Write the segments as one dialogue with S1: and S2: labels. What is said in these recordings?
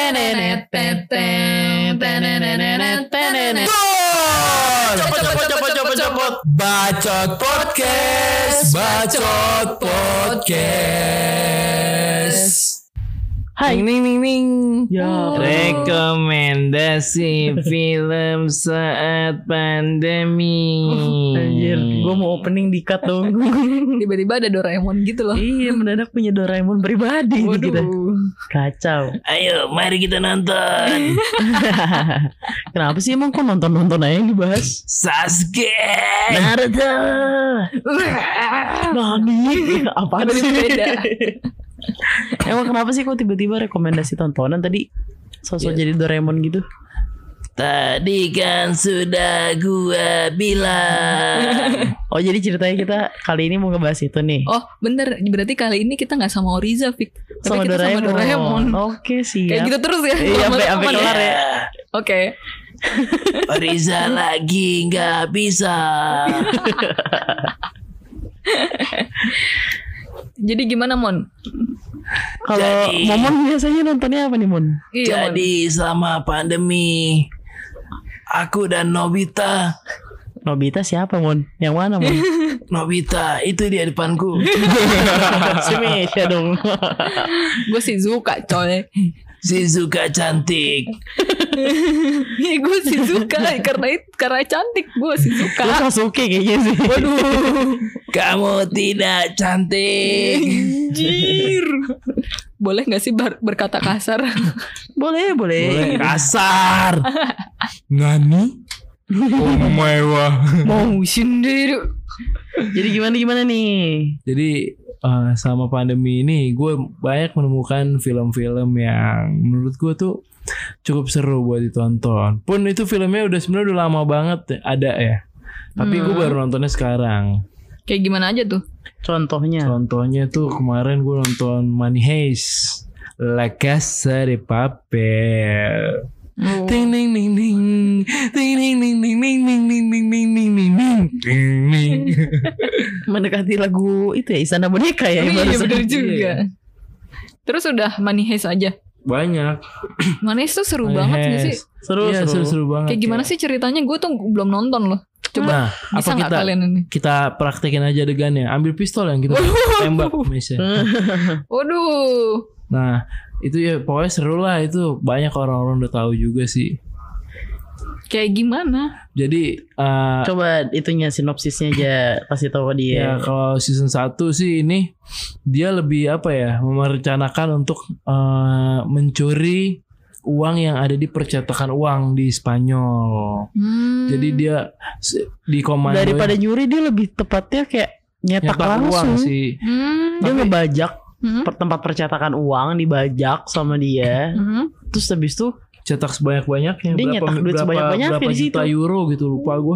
S1: Cepot Bacot Podcast.
S2: Hai, ning.
S1: Yo.
S2: Rekomendasi film saat pandemi.
S1: Anjir, gue mau opening di cut dong.
S3: Tiba-tiba ada Doraemon gitu loh.
S1: Iya, mendadak punya Doraemon pribadi nih kita. Kacau.
S2: Ayo, mari kita nonton.
S1: Kenapa sih emang kok nonton-nonton aja yang dibahas?
S2: Sasuke,
S1: Naruto, Nani, apaan sih?
S3: Beda.
S1: Emang kenapa sih kok tiba-tiba rekomendasi tontonan tadi sosok jadi Doraemon gitu?
S2: tadi kan sudah gua bilang.
S1: Oh, jadi ceritanya kita kali ini mau ngebahas itu nih.
S3: Oh bener, berarti kali ini kita gak sama Oriza, Fik. Tapi
S1: Sama
S3: kita
S1: Doraemon.
S3: sama Doraemon.
S1: Oke, siap.
S3: Kayak gitu terus ya.
S1: Iya, sampai
S3: Teman-teman
S1: kelar ya.
S3: Oke.
S2: Riza lagi nggak bisa.
S3: Jadi gimana, Mon?
S1: Kalau
S2: Jadi-
S1: Momon biasanya nontonnya apa nih, Mon?
S3: Iya, Mon.
S2: Jadi selama pandemi, aku dan Nobita.
S1: Nobita siapa, Mon? Yang mana, Mon?
S2: Nobita itu dia depanku.
S1: Si Mesya dong.
S3: Gue sih suka, coy.
S2: Shizuka cantik.
S3: Iya, gue sih suka karena cantik. Gue sih
S1: Lu
S3: suka.
S1: Sasuke kayaknya sih.
S3: Waduh.
S2: Kamu tidak cantik.
S3: Anjir. Boleh gak sih berkata kasar?
S1: Boleh.
S2: Boleh kasar. Nani? Oh my wah.
S3: Mau sendiri.
S1: Jadi gimana nih?
S4: Jadi sama pandemi ini gue banyak menemukan film-film yang menurut gue tuh cukup seru buat ditonton. Pun itu filmnya sebenarnya udah lama banget ada ya. Tapi gue baru nontonnya sekarang.
S3: Kayak gimana aja tuh?
S1: Contohnya.
S4: Contohnya tuh kemarin gue nonton Money Heist, La Casa de Papel.
S3: Oh.
S4: Ting ning ning ning, ting ning ning ning ning ning ning ning ning ning ning ning ting ning.
S1: Mendekati lagu itu ya, Istana Boneka ya. yang
S3: Iya
S1: barusan.
S3: bener juga. Terus udah Money Heist aja.
S4: Banyak.
S3: Money Heist tuh seru banget gak sih?
S1: Seru.
S4: Iya, seru banget.
S3: Kayak gimana sih ceritanya? Gue tuh belum nonton loh. Coba
S4: Nah,
S3: bisa
S4: apa
S3: gak kalian ini?
S4: kita praktekin aja adegannya. Ambil pistol yang kita tembak misalnya.
S3: Waduh.
S4: Nah, itu ya pokoknya seru lah itu. Banyak orang-orang udah tahu juga sih.
S3: Kayak gimana?
S4: Jadi
S1: Coba itunya sinopsisnya aja kasih tahu ke
S4: ya
S1: dia.
S4: kalau season 1 sih ini dia lebih apa ya, merencanakan untuk mencuri uang yang ada di percetakan uang di Spanyol. Jadi dia di komando
S1: Daripada nyuri dia lebih tepatnya kayak nyetak
S4: nyetak uang
S1: langsung.
S4: sih.
S1: Dia ngebajak
S3: Hmm.
S1: tempat percetakan uang, dibajak sama dia. Terus habis itu
S4: Cetak sebanyak-banyaknya.
S1: Dia nyetak duit sebanyak-banyaknya
S4: berapa
S1: di situ.
S4: juta euro gitu, lupa gue.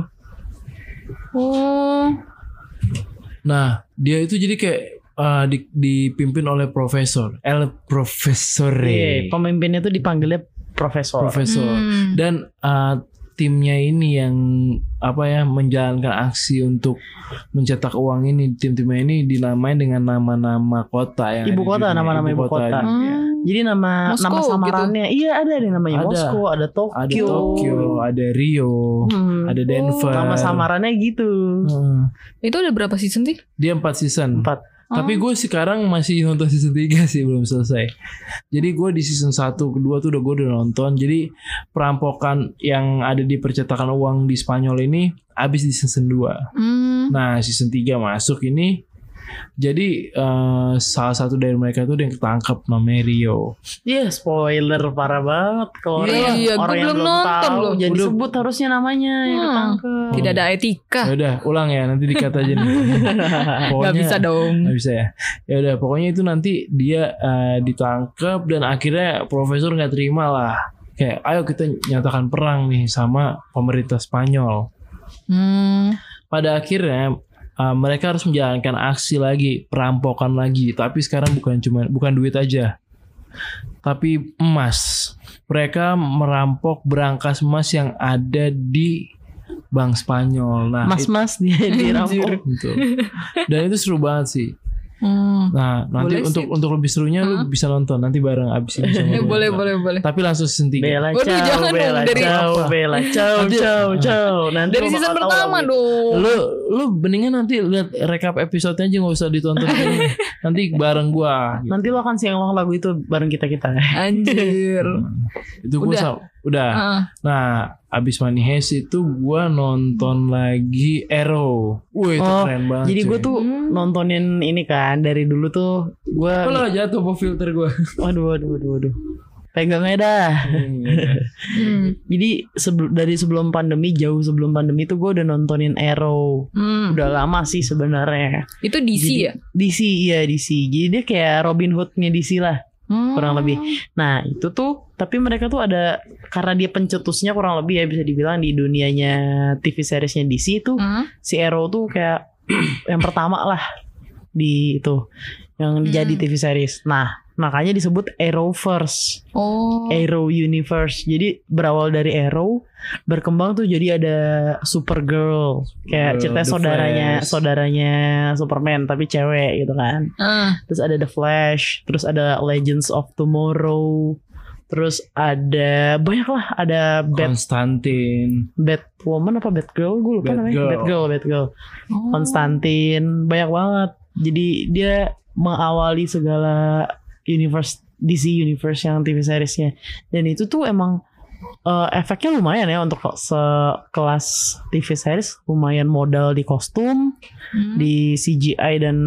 S3: Oh.
S4: Nah, dia itu jadi kayak dipimpin oleh profesor, El Profesore,
S1: pemimpinnya tuh dipanggilnya profesor.
S4: dan timnya ini yang apa ya menjalankan aksi untuk mencetak uang ini. Tim-timnya ini dinamain dengan nama-nama kota yang
S1: Ibu
S4: ada di
S1: kota,
S4: dunia.
S1: nama-nama ibu kota.
S4: dunia.
S1: Jadi nama
S3: Moskow
S1: samarannya iya ada namanya
S4: Ada.
S1: Moskow, ada Tokyo.
S4: Ada Tokyo, ada Rio, ada Denver.
S1: Nama samarannya gitu.
S3: Itu udah berapa season sih?
S4: Dia 4 season.
S1: 4.
S4: Tapi gue sekarang masih nonton season 3 sih, belum selesai. Jadi gue di season 1, kedua tuh gue udah nonton. Jadi perampokan yang ada di percetakan uang di Spanyol ini habis di season 2. Nah season 3 masuk ini. Jadi salah satu dari mereka tuh yang ketangkap namanya Rio.
S1: Iya, spoiler parah banget kalau
S3: Iya,
S1: orang
S3: gue
S1: yang
S3: belum
S1: belum
S3: nonton
S1: tahu.
S3: loh.
S1: Jadi
S4: Udah.
S1: sebut harusnya namanya yang ketangkep.
S3: Tidak ada etika.
S4: Ya udah ulang ya, nanti dikata aja nih.
S3: Gak bisa dong.
S4: Nggak bisa ya. Ya udah pokoknya itu nanti dia ditangkap dan akhirnya profesor nggak terima lah. Kayak ayo kita nyatakan perang nih sama pemerintah Spanyol. Pada akhirnya mereka harus menjalankan aksi lagi, perampokan lagi. Tapi sekarang bukan duit aja, tapi emas. Mereka merampok berangkas emas yang ada di Bank Spanyol. Nah,
S1: Mas-mas dia dirampok.
S4: Betul. Dan itu seru banget sih. Nah, nanti
S3: Boleh sih.
S4: untuk lebih serunya lu bisa nonton nanti bareng abis ini sama gua.
S3: Boleh.
S4: Tapi langsung season 3.
S1: Bella
S3: Waduh,
S1: ciao,
S3: jangan dong,
S1: Bella
S3: dari
S1: ciao,
S4: apa?
S1: Bella ciao, ciao, ciao. Nanti
S3: Dari
S1: lo
S3: season
S1: bakal tahu
S3: pertama
S1: lagu.
S3: dong.
S4: Lu mendingan nanti lihat rekap episodenya aja nggak usah ditonton dulu. Nanti bareng gua. Gitu.
S1: Nanti lo akan siang lagu itu bareng kita.
S3: Anjir.
S4: Itu gua udah.
S3: Heeh.
S4: Nah, abis Money Heist itu gua nonton lagi Arrow. Wih, itu
S1: Oh,
S4: keren banget.
S1: Jadi gue
S4: cuy.
S1: tuh nontonin ini kan dari dulu tuh gue.
S4: Kok lo jatuh po filter gua.
S1: Waduh. Pegangnya dah. Jadi dari sebelum pandemi, jauh sebelum pandemi tuh gue udah nontonin Arrow. Udah lama sih sebenarnya.
S3: Itu DC
S1: Jadi-
S3: ya?
S1: DC, iya DC. Jadi dia kayak Robin Hood-nya DC lah. Kurang lebih. Nah itu tuh, tapi mereka tuh ada, karena dia pencetusnya kurang lebih ya bisa dibilang di dunianya TV seriesnya DC tuh, si Arrow tuh kayak yang pertama lah di itu yang jadi TV series. Nah makanya disebut Arrowverse,
S3: Oh.
S1: Arrow Universe. Jadi berawal dari Arrow, berkembang tuh jadi ada Supergirl, kayak cerita
S4: The
S1: saudaranya Superman tapi cewek gitu kan. Terus ada The Flash, terus ada Legends of Tomorrow, terus ada banyak lah, ada
S4: Konstantin.
S1: Batwoman apa Batgirl, gue lupa namanya. Batgirl.
S3: Oh.
S1: Konstantin, banyak banget. Jadi dia mengawali segala universe DC universe yang TV seriesnya. Dan itu tuh emang efeknya lumayan ya untuk sekelas TV series, lumayan modal di kostum, di CGI dan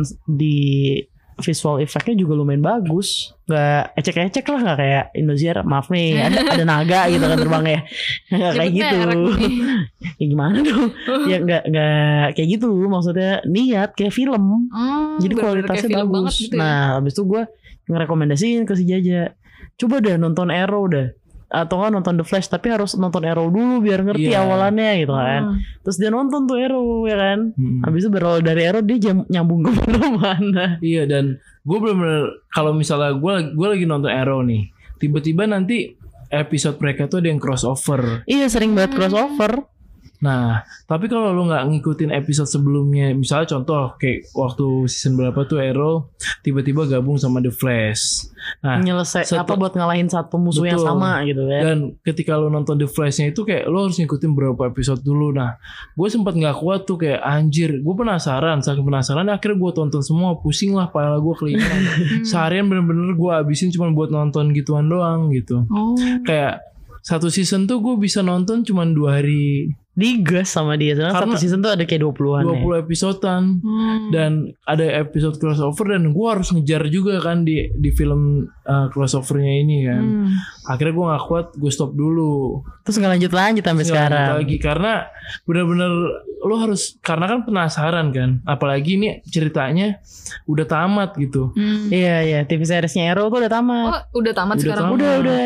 S1: di visual effectnya juga lumayan bagus. Gak ecek-ecek lah, gak kayak Indosiar. Maaf nih, ada naga gitu kan terbangnya. Gak kayak
S3: Nyebut
S1: gitu.
S3: merek nih.
S1: Ya gimana dong? Ya gak kayak gitu. Maksudnya niat kayak film. Jadi
S3: bener-bener
S1: kualitasnya
S3: kayak film banget
S1: bagus.
S3: gitu ya.
S1: Nah habis itu gue ngerekomendasiin ke si Jaja, coba deh nonton Arrow dah, atau kan nonton The Flash, tapi harus nonton Arrow dulu biar ngerti
S4: Iya.
S1: awalannya gitu kan. Terus dia nonton tuh Arrow ya kan. Habis itu berawal dari Arrow dia nyambung ke mana-mana.
S4: Iya, dan gue bener-bener kalau misalnya gue lagi nonton Arrow nih, tiba-tiba nanti episode mereka tuh ada yang crossover.
S1: Iya sering banget crossover.
S4: Nah, tapi kalau lu nggak ngikutin episode sebelumnya, misalnya contoh kayak waktu season berapa tuh Arrow tiba-tiba gabung sama The Flash. Nah,
S1: Nyelesai
S4: setel-
S1: apa buat ngalahin satu musuh yang
S4: Betul.
S1: sama gitu kan.
S4: dan ketika lu nonton The Flash-nya itu kayak lu harus ngikutin berapa episode dulu. Nah, gue sempat nggak kuat tuh, kayak anjir, gue penasaran, saking penasaran akhirnya gue tonton semua, pusing lah kepala gue kelihatan. Seharian bener-bener gue habisin cuma buat nonton gituan doang gitu. Kayak satu season tuh gue bisa nonton cuma 2 hari.
S1: Digas sama dia. Soalnya
S4: Karena
S1: satu season tuh ada kayak 20-an
S4: 20 episodean dan ada episode crossover, dan gue harus ngejar juga kan di film crossovernya ini kan. Akhirnya gue nggak kuat, gue stop dulu.
S1: Terus gak lanjut sampai
S4: Nggak
S1: sekarang.
S4: lanjut lagi karena benar-benar lo harus, karena kan penasaran kan, apalagi ini ceritanya udah tamat gitu.
S1: Iya TV seriesnya Arrow tuh udah tamat.
S3: Oh, udah tamat
S4: Udah
S3: sekarang.
S4: tamat.
S1: Udah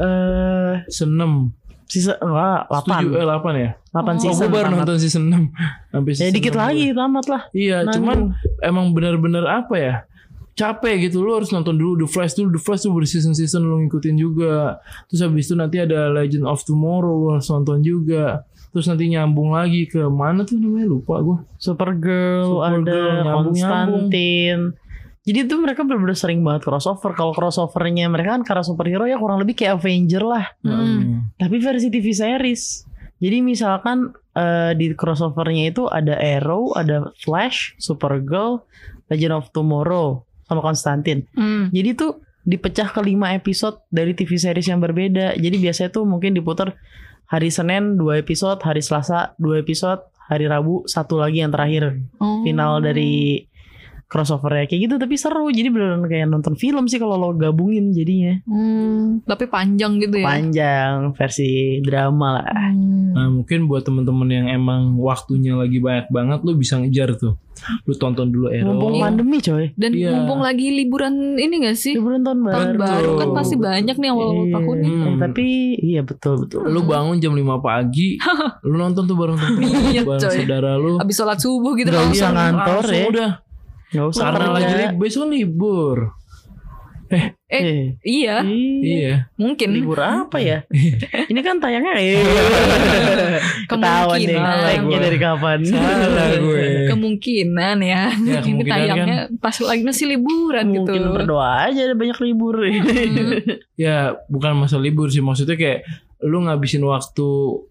S4: Season 6
S1: season 8
S4: 8 ya.
S1: 8
S4: Oh,
S1: season
S4: gue baru
S1: tamat.
S4: nonton season 6 sampai
S1: Ya
S4: season
S1: dikit
S4: 6
S1: lagi
S4: gue.
S1: tamat lah.
S4: Iya,
S1: Nanggung.
S4: cuman emang benar-benar apa ya, capek gitu. Lu harus nonton dulu The Flash tuh berseason-season lu ngikutin juga. Terus habis itu nanti ada Legend of Tomorrow lu harus nonton juga. Terus nanti nyambung lagi ke mana tuh namanya, lupa gue.
S1: Supergirl ada
S4: nyambung-nyambung.
S1: Konstantin. Jadi tuh mereka bener-bener sering banget crossover. Kalau crossovernya mereka kan karena superhero ya kurang lebih kayak Avenger lah. Tapi versi TV series. Jadi misalkan di crossovernya itu ada Arrow, ada Flash, Supergirl, Legend of Tomorrow, sama Konstantin. Jadi tuh dipecah ke 5 episode dari TV series yang berbeda. Jadi biasanya tuh mungkin diputar hari Senin 2 episode, hari Selasa 2 episode, hari Rabu 1 lagi yang terakhir. Final dari crossovernya kayak gitu, tapi seru. Jadi beneran kayak nonton film sih kalau lo gabungin jadinya.
S3: Tapi panjang gitu ya.
S1: Panjang versi drama lah.
S4: Nah, mungkin buat temen-temen yang emang waktunya lagi banyak banget, lu bisa ngejar tuh. Lu tonton dulu Arrow.
S1: Mumpung pandemi coy.
S3: Dan
S4: Iya.
S3: mumpung lagi liburan ini gak sih?
S1: Liburan tahun baru.
S3: Tahun baru kan pasti
S1: Betul.
S3: banyak nih awal tahun nih.
S1: Tapi iya betul.
S4: Lu bangun jam 5 pagi, lu nonton tuh bareng
S3: Iya,
S4: bareng
S3: coy.
S4: saudara lu.
S3: Abis sholat subuh gitu
S1: Gak
S3: langsung.
S1: usah ngantor
S4: Langsung
S1: ya.
S4: udah.
S1: Gak usah
S4: Karena
S1: kerja.
S4: lagi besok libur.
S3: Iya,
S4: Iya.
S3: mungkin.
S1: Libur apa ya? Ini kan tayangnya ketahuan nih
S3: Kemungkinan.
S1: tagnya dari kapan.
S4: Salah gue.
S3: Kemungkinan ya.
S4: Ya,
S3: Ini
S4: kemungkinan
S3: tayangnya pas lagi masih liburan gitu.
S1: Mungkin berdoa aja ada banyak libur.
S4: Ya bukan masa libur sih, maksudnya kayak lu ngabisin waktu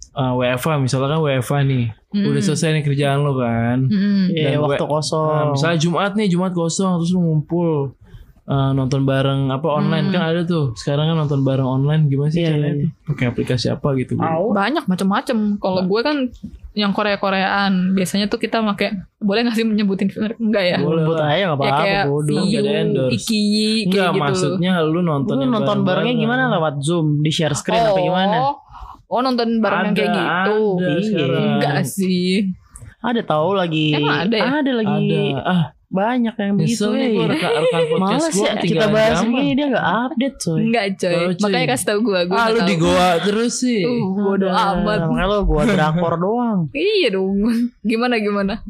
S4: WFA, misalnya kan WFA nih, udah selesai nih kerjaan lu kan.
S1: Iya,
S4: Dan
S1: waktu kosong.
S4: Misalnya Jumat kosong, terus lu ngumpul nonton bareng apa online kan ada tuh. Sekarang kan nonton bareng online gimana sih
S1: Iya,
S4: caranya
S1: iya.
S4: tuh? Pakai aplikasi apa gitu?
S3: Banyak macam-macam. Kalau gue kan yang Korea-Koreaan biasanya tuh kita pakai, boleh nggak sih menyebutin merek? Enggak ya?
S4: Boleh
S1: Buat
S4: lah.
S1: aja gak
S3: Ya
S1: apa-apa
S3: kayak
S1: bodoh.
S4: Nggak ada
S3: Viu,
S4: endorse.
S3: Ikiyi
S4: Enggak,
S3: kayak gitu.
S4: maksudnya lu nonton
S1: Lu
S4: yang
S1: nonton barengnya gimana lewat Zoom di share screen apa gimana?
S3: Oh nonton bareng yang kayak gitu.
S4: Ada
S1: Iya.
S4: sekarang.
S3: Enggak sih.
S1: Ada tahu lagi.
S3: Emang ada ya?
S1: Ada lagi.
S4: Ada.
S1: Banyak yang begitu.
S4: Nyesel nih gue rekan podcast
S1: Malas
S4: gue
S1: ya kita
S4: ketinggalan
S1: bahas
S4: zaman.
S1: ini dia gak update coy.
S3: Enggak coy.
S4: Tahu, cuy.
S3: Makanya kasih tau gue.
S4: Ah lu di Goa terus sih.
S3: Bodoh amat.
S1: Makanya lo gua drakor doang.
S3: Iya dong. Gimana?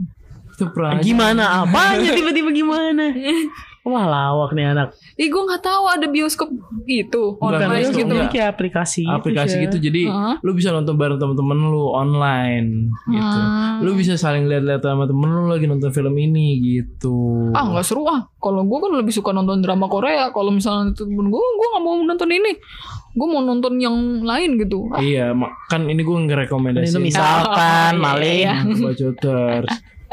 S4: Itu pernah.
S1: Gimana apanya tiba-tiba gimana? Wah lawak nih anak.
S3: Ih gue gak tahu ada bioskop gitu.
S4: Bukan
S3: Online
S4: bioskop,
S3: gitu.
S1: Ini
S4: enggak.
S1: kayak aplikasi
S4: Aplikasi gitu jadi lu bisa nonton bareng temen-temen lu online gitu. Lu bisa saling lihat-lihat sama temen lu lagi nonton film ini gitu.
S3: Ah nggak seru ah. Kalau gue kan lebih suka nonton drama Korea. Kalau misalnya temen gue nggak mau nonton ini. Gue mau nonton yang lain gitu. Ah,
S4: Iya, kan ini gue
S1: Dan
S4: ngerekomendasiin.
S1: itu misalkan
S3: Iya,
S1: maling.
S3: iya.
S4: Bacoters.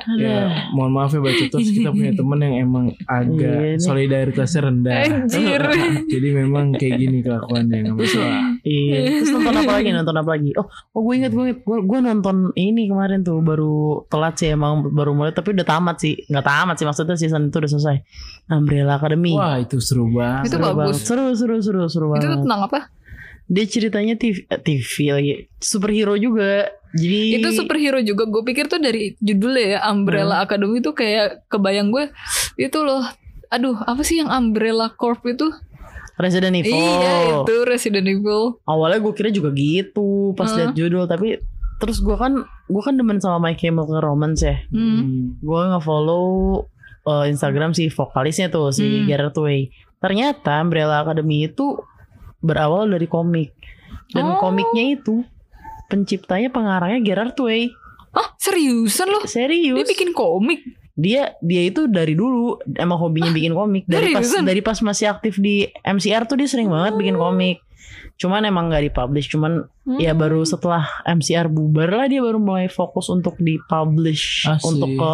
S4: Ya, mohon maaf ya Bacoters, kita punya temen yang emang
S1: Iya
S4: agak
S1: nih.
S4: solidaritasnya rendah.
S3: Anjir.
S4: Jadi memang kayak gini kelakuannya, nggak masalah.
S1: Iya. Terus nonton apa lagi? Oh gue inget gue nonton ini kemarin tuh baru telat sih emang baru mulai tapi udah tamat sih. Nggak tamat sih maksudnya season itu udah selesai. Umbrella Academy.
S4: Wah itu seru banget.
S3: Itu
S1: Seru
S3: bagus.
S1: banget. Seru
S3: Itu
S1: banget.
S3: tuh tentang apa?
S1: Dia ceritanya TV lagi superhero juga. Jadi
S3: Itu superhero juga. Gue pikir tuh dari judulnya ya Umbrella Academy tuh kayak kebayang gue itu loh. Aduh apa sih yang Umbrella Corp itu?
S1: Resident Evil.
S3: Iya itu Resident Evil.
S1: Awalnya gue kira juga gitu pas lihat judul tapi terus gue kan demen sama My Chemical Romance ya. Gue nge-follow Instagram si vokalisnya tuh si Gerard Way. Ternyata Umbrella Academy itu berawal dari komik dan komiknya itu penciptanya pengarangnya Gerard Way.
S3: Hah seriusan loh?
S1: Serius?
S3: Dia bikin komik?
S1: Dia itu dari dulu emang hobinya bikin komik
S3: seriusan?
S1: dari pas masih aktif di MCR tuh dia sering banget bikin komik. Cuman emang nggak dipublish. Cuman ya baru setelah MCR bubar lah dia baru mulai fokus untuk dipublish
S4: Asik.
S1: untuk ke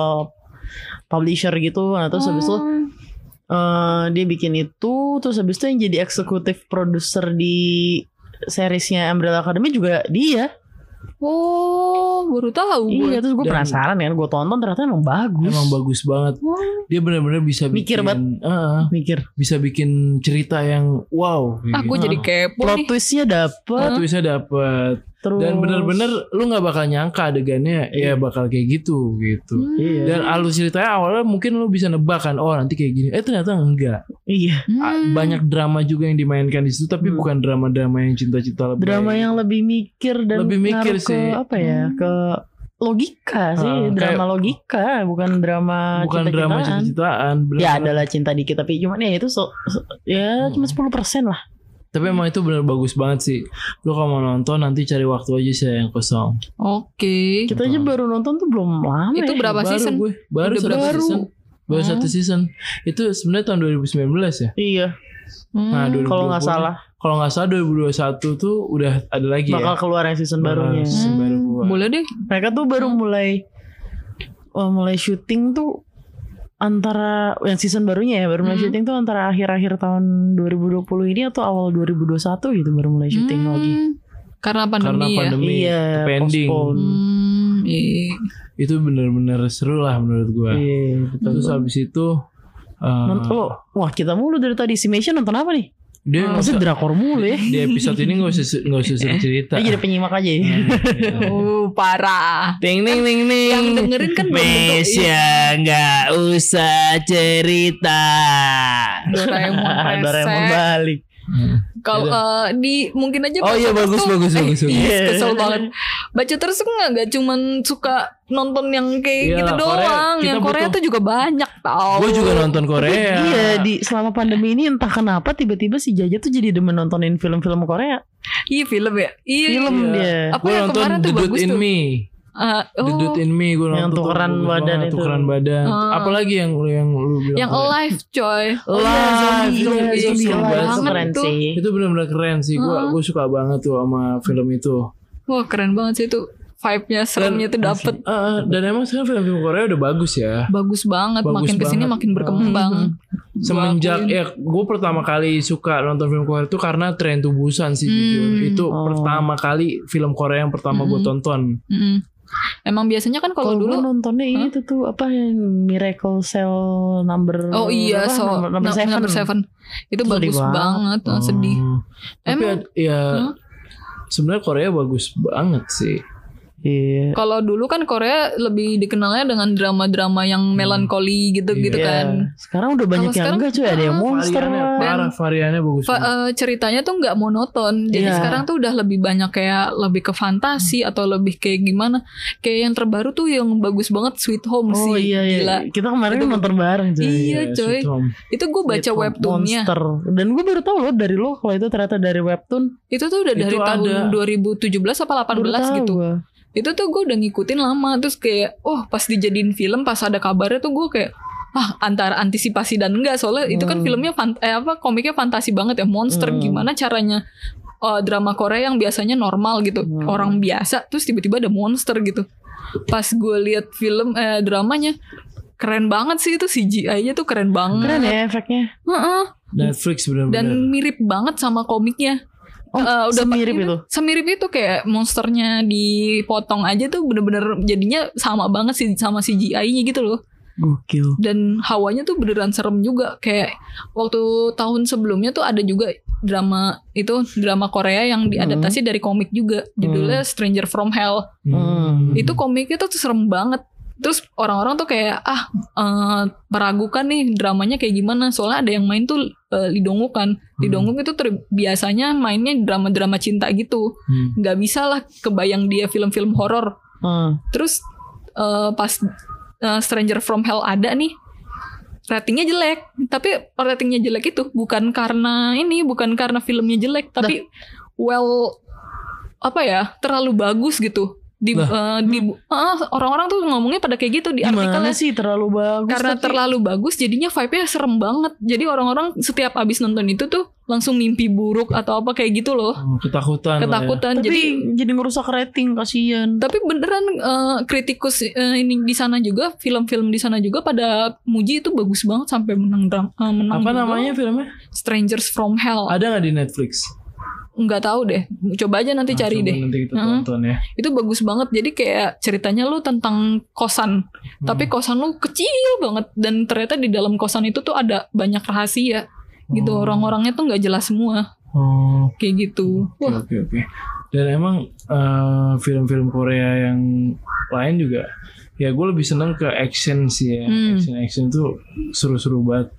S1: publisher gitu. Nah terus habis itu dia bikin itu terus habis itu yang jadi eksekutif produser di seriesnya Umbrella Academy juga dia.
S3: Oh baru tahu gue.
S1: Iya terus gue
S4: Dan-
S1: penasaran kan gue tonton ternyata emang bagus.
S4: Emang bagus banget. Dia benar-benar bisa
S1: Mikir
S4: bikin,
S1: Mikir
S4: bisa bikin cerita yang wow. kayak
S3: Gue
S4: gitu.
S3: jadi kepo
S1: plot
S3: nih.
S1: twistnya dapet
S4: Twistnya dapet.
S1: terus
S4: Dan benar-benar lu nggak bakal nyangka adegannya ya bakal kayak gitu.
S1: Iya.
S4: Dan alur ceritanya awalnya mungkin lu bisa nebak kan, oh nanti kayak gini. Ternyata enggak.
S1: Iya.
S4: Banyak drama juga yang dimainkan di situ, tapi bukan drama-drama yang cinta-cinta lebay.
S1: Drama yang lebih mikir dan
S4: Lebih mikir
S1: ngaruh
S4: sih.
S1: ke apa ya ke logika sih drama
S4: kayak-
S1: logika bukan drama
S4: bukan drama cinta-cintaan.
S1: ya adalah cinta dikit tapi cuman ya itu ya cuma 10% lah.
S4: Tapi emang itu benar bagus banget sih. Lu kalau mau nonton nanti cari waktu aja sih yang kosong.
S3: Oke.
S1: Kita aja baru nonton tuh belum lama
S3: Itu
S1: ya.
S3: berapa
S4: Baru
S3: season?
S4: gue baru
S3: Udah
S4: satu
S3: berapa?
S4: season. Baru satu season. Itu sebenarnya tahun 2019 ya.
S1: Iya
S4: Nah, 2020.
S1: kalau nggak salah
S4: Kalau nggak salah 2021 tuh udah ada lagi
S1: bakal
S4: ya.
S1: keluar yang season
S4: Bakal
S1: barunya.
S4: season baru keluar.
S3: Boleh deh.
S1: Mereka tuh baru mulai syuting tuh antara yang season barunya ya baru mulai syuting tuh antara akhir-akhir tahun 2020 ini atau awal 2021 gitu baru mulai syuting lagi.
S3: Karena
S4: Karena
S3: pandemi ya.
S4: pandemi
S1: Iya,
S4: pending.
S1: postpone.
S3: Iya.
S4: Itu bener-bener seru lah menurut gue.
S1: Iya, betul.
S4: Terus habis itu
S1: Nonton wah kita mulu dari tadi si Mason nonton apa nih?
S4: dia nggak
S1: Masih
S4: usah-
S1: drakor mulu ya.
S4: di episode ini nggak usah sering cerita.
S1: Dia jadi penyimak aja ya.
S3: Parah.
S2: Ting ting ting ting.
S3: Yang dengerin kan belum tentu.
S2: Mesya nggak usah cerita.
S3: Doraemon
S1: Doraemon
S3: resek.
S1: balik.
S3: Kalau di mungkin aja
S4: Oh iya, bagus.
S3: Kesel banget. Baca terus nggak cuman suka nonton yang kayak
S4: Iyalah,
S3: gitu doang.
S4: Korea,
S3: yang
S4: kita
S3: Korea
S4: butuh-
S3: tuh juga banyak tau.
S4: Gue juga nonton Korea.
S1: Iya, selama pandemi ini entah kenapa tiba-tiba si Jaja tuh jadi demen nontonin film-film Korea.
S3: Iya film ya. Iya.
S1: Film dia.
S3: Apa
S4: Gue
S3: yang
S4: nonton
S3: kemarin
S4: The
S3: tuh
S4: Dude
S3: bagus
S4: in
S3: tuh?
S4: Me. The Dude in Me gue
S1: Yang
S4: nonton tuh,
S1: tukeran
S4: bagus
S1: badan
S4: banget,
S1: itu.
S4: tukeran badan. Apalagi yang lu bilang
S3: Yang
S4: Korea?
S3: Alive coy.
S1: Zombie,
S4: itu
S1: zombie
S4: seru
S1: Alive
S4: banget
S1: itu keren
S3: tuh.
S1: sih.
S4: Itu benar-benar keren sih. Gue suka banget tuh sama film itu.
S3: Wah keren banget sih itu. Vibe-nya, seremnya tuh dapet.
S4: Dan emang sekarang film-film Korea udah bagus ya.
S3: Bagus banget.
S4: Bagus
S3: Makin kesini
S4: banget.
S3: makin berkembang.
S4: Semenjak gue pertama kali suka nonton film Korea itu karena Train to Busan sih jujur. Itu pertama kali film Korea yang pertama gue tonton.
S3: Emang biasanya kan kalau dulu
S1: gue nontonnya itu tuh apa yang Miracle Cell number
S3: Oh iya,
S1: apa, number seven.
S3: Itu
S1: Sedih
S3: bagus banget, sedih.
S4: Tapi
S3: Emang
S4: sebenarnya Korea bagus banget sih.
S1: Iya.
S3: kalau dulu kan Korea lebih dikenalnya dengan drama-drama yang melankoli gitu-gitu
S1: Iya.
S3: kan.
S1: Sekarang udah banyak yang
S3: sekarang,
S1: enggak cuy, ada yang monster
S4: Variannya
S1: lah.
S4: parah, variannya bagus banget.
S3: Ceritanya tuh nggak monoton. Jadi
S1: Iya.
S3: sekarang tuh udah lebih banyak kayak lebih ke fantasi atau lebih kayak gimana. Kayak yang terbaru tuh yang bagus banget Sweet Home
S1: Oh
S3: sih.
S1: iya,
S3: Gila.
S1: Kita kemarin
S3: Itu-
S1: nonton bareng cuy.
S3: Iya coy.
S4: Sweet Home.
S3: Itu gue baca
S1: Sweet Home
S3: webtoonnya.
S1: Monster. Dan gue baru tahu loh dari lo kalau itu ternyata dari webtoon.
S3: Itu tuh udah dari
S4: Itu
S3: tahun
S4: ada.
S3: 2017 apa 18
S1: Baru tahu
S3: gitu.
S1: gua.
S3: Itu tuh gue udah ngikutin lama. Terus kayak pas dijadiin film, pas ada kabarnya tuh gue kayak antara antisipasi dan enggak. Soalnya itu kan filmnya komiknya fantasi banget ya. Monster gimana caranya drama Korea yang biasanya normal gitu, orang biasa, terus tiba-tiba ada monster gitu. Pas gue lihat film dramanya, keren banget sih itu, CGI-nya tuh keren banget.
S1: Keren ya efeknya.
S3: Heeh.
S4: Netflix benar-benar.
S3: Dan mirip banget sama komiknya.
S1: Semirip itu.
S3: Semirip itu, kayak monsternya dipotong aja tuh bener-bener jadinya sama banget sih sama CGI-nya gitu loh.
S1: Gokil.
S3: Dan hawanya tuh beneran serem juga. Kayak waktu tahun sebelumnya tuh ada juga drama Korea yang diadaptasi dari komik juga, judulnya Stranger from Hell. Itu komiknya tuh serem banget. Terus orang-orang tuh kayak meragukan nih dramanya kayak gimana, soalnya ada yang main tuh Lee Dong-wook kan. Lee Dong-wook itu biasanya mainnya drama-drama cinta gitu, nggak bisa lah kebayang dia film-film horor. Terus pas Stranger from Hell ada nih, ratingnya jelek. Tapi ratingnya jelek itu bukan karena filmnya jelek, tapi terlalu bagus gitu. Orang-orang tuh ngomongnya pada kayak gitu di
S1: Gimana
S3: artikelnya.
S1: sih terlalu bagus?
S3: Karena
S1: tapi-
S3: terlalu bagus jadinya vibe-nya serem banget. Jadi orang-orang setiap abis nonton itu tuh langsung mimpi buruk atau apa kayak gitu loh.
S4: Ketakutan.
S3: Ketakutan.
S1: Tapi jadi ngerusak rating, kasihan.
S3: Tapi beneran kritikus ini di sana juga, film-film di sana juga pada muji itu bagus banget sampai menang
S4: Apa
S3: juga.
S4: namanya filmnya?
S3: Strangers from Hell.
S4: Ada nggak di Netflix?
S3: Nggak tahu deh. Coba aja nanti cari
S4: Coba
S3: deh.
S4: Nanti kita tonton ya.
S3: Itu bagus banget. Jadi kayak ceritanya lu tentang kosan, tapi kosan lu kecil banget, dan ternyata di dalam kosan itu tuh ada banyak rahasia gitu. Orang-orangnya tuh nggak jelas semua kayak gitu. Wah,
S4: Oke. Dan emang film-film Korea yang lain juga, ya gue lebih seneng ke action sih ya. Action tuh seru-seru banget.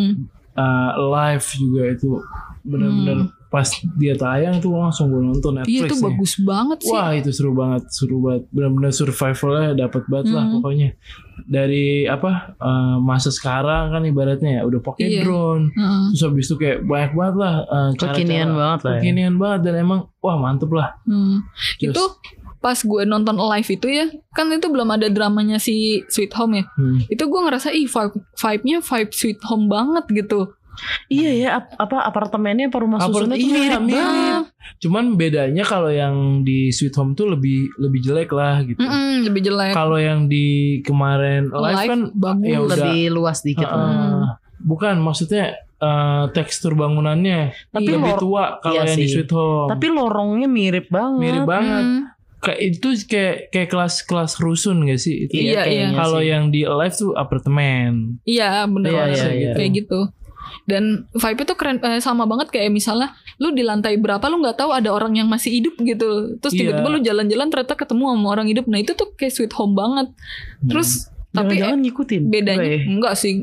S4: Live juga itu benar-benar pas dia tayang tuh langsung gue nonton Netflix.
S3: iya itu
S4: ya.
S3: bagus banget sih.
S4: Wah itu seru banbanget. Benar-benar survivalnya dapat banget lah pokoknya. Dari masa sekarang kan ibaratnya ya udah pakai
S3: Iya.
S4: drone. Terus habis itu kayak banyak banget lah
S1: Kekinian banget lah ya.
S4: Kekinian banget, dan emang wah mantep lah. Terus-
S3: Itu pas gue nonton live itu ya, kan itu belum ada dramanya si Sweet Home ya. Itu gue ngerasa vibe-nya vibe Sweet Home banget gitu.
S1: Iya ya, apartemennya apa rumah susunnya tuh mirip banget.
S4: Cuman bedanya kalau yang di Sweet Home tuh lebih jelek lah gitu.
S3: Lebih jelek.
S4: Kalau yang di kemarin live kan
S3: bagus.
S4: ya udah
S1: Lebih luas dikit.
S4: bukan maksudnya tekstur bangunannya
S1: Tapi
S4: lebih tua kalau
S1: iya
S4: yang di
S1: sih.
S4: Sweet Home.
S1: Tapi lorongnya mirip banget.
S4: Mirip banget. Kayak itu kayak kelas rusun gak sih? Itu
S3: Iya, iya.
S4: Kalau yang di live tuh apartemen.
S3: Iya bener
S1: Iya,
S3: banget
S1: iya, iya.
S3: kayak gitu. Dan vibe itu keren, sama banget. Kayak misalnya lu di lantai berapa lu nggak tahu ada orang yang masih hidup gitu. Terus tiba-tiba
S4: Iya.
S3: lu jalan-jalan ternyata ketemu sama orang hidup. Nah itu tuh kayak Sweet Home banget. Terus tapi
S1: Jangan-jangan ngikutin.
S3: bedanya
S1: Gue.
S3: enggak sih.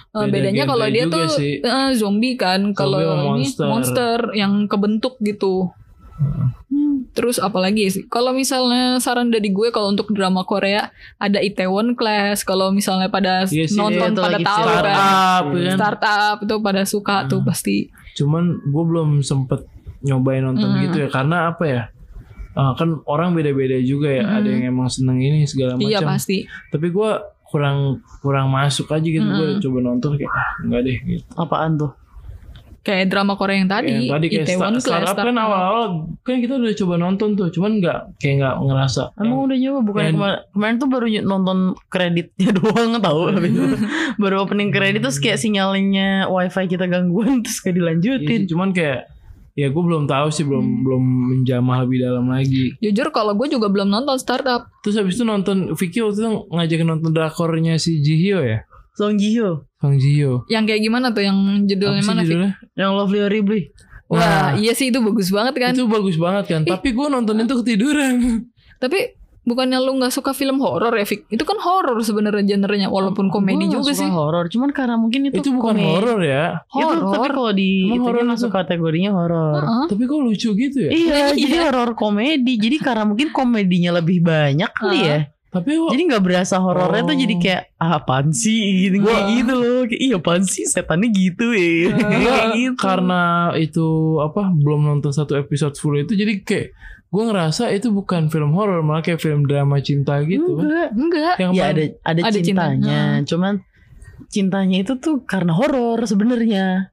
S3: Bedanya
S4: genre
S3: kalau dia
S4: juga
S3: tuh
S4: sih.
S3: zombie kan, kalau
S4: sama
S3: ini
S4: monster.
S3: monster yang kebentuk gitu. Terus apalagi sih? Kalau misalnya saran dari gue kalau untuk drama Korea ada Itaewon Class. Kalau misalnya pada
S4: Iya sih,
S3: nonton
S1: itu
S3: pada
S1: lagi
S3: tahu kan.
S4: Startup kan.
S3: Startup itu pada suka tuh pasti.
S4: Cuman gue belum sempet nyobain nonton gitu ya, karena apa ya? Kan orang beda-beda juga ya. Ada yang emang seneng ini segala macam.
S3: Iya pasti.
S4: Tapi gue kurang masuk aja gitu. Gue coba nonton kayak enggak deh gitu.
S1: Apaan tuh?
S3: Kayak drama Korea yang tadi,
S4: kayak
S3: Itaewon Class.
S4: startup kan awal-awal kan kita udah coba nonton tuh, cuman nggak ngerasa.
S1: Emang udah nyoba bukan kemarin tuh baru nonton kreditnya doang tahu habis itu baru opening kredit terus kayak sinyalnya wifi kita gangguan terus kayak dilanjutin.
S4: Cuman kayak ya gue belum tahu sih, belum menjamah lebih dalam lagi.
S3: Jujur kalau gue juga belum nonton Startup.
S4: Terus habis itu nonton Vicky waktu itu ngajakin nonton drakornya si Ji Hyo ya,
S1: Song Ji Hyo
S4: Song Ji Hyo.
S3: Yang kayak gimana tuh? Yang judulnya
S4: Apa sih
S3: mana? Fik?
S4: judulnya?
S1: yang Lovely Horribly.
S3: Wah iya sih itu bagus banget kan.
S4: Itu bagus banget kan. Tapi gue nonton itu ketiduran.
S3: Tapi bukannya lu gak suka film horor ya Fik? Itu kan horor sebenarnya genrenya. Walaupun komedi
S1: Gua
S3: juga
S1: nggak suka
S3: sih.
S1: horor, cuman karena mungkin itu
S4: Bukan
S1: komedi.
S4: horor ya.
S1: Itu tapi
S3: Horor.
S1: kalau di
S4: Emang
S1: itu
S4: horor
S1: masuk
S4: itu?
S1: kategorinya horor.
S4: Tapi kok lucu gitu ya.
S1: Iya, jadi horor komedi. Jadi karena mungkin komedinya lebih banyak kali ya.
S4: Tapi kok
S1: Jadi nggak berasa horornya tuh jadi kayak apaan sih gitu kayak gitu loh. Kayak, iya apaan sih setannya gitu ya.
S4: Enggak,
S1: Kayak gitu.
S4: karena itu apa belum nonton satu episode full itu, jadi kayak gue ngerasa itu bukan film horor, malah kayak film drama cinta gitu kan.
S3: Enggak.
S4: Yang
S1: Ya
S4: paling-
S1: ada
S3: Ada
S1: cintanya. Cuman cintanya itu tuh karena horor sebenarnya.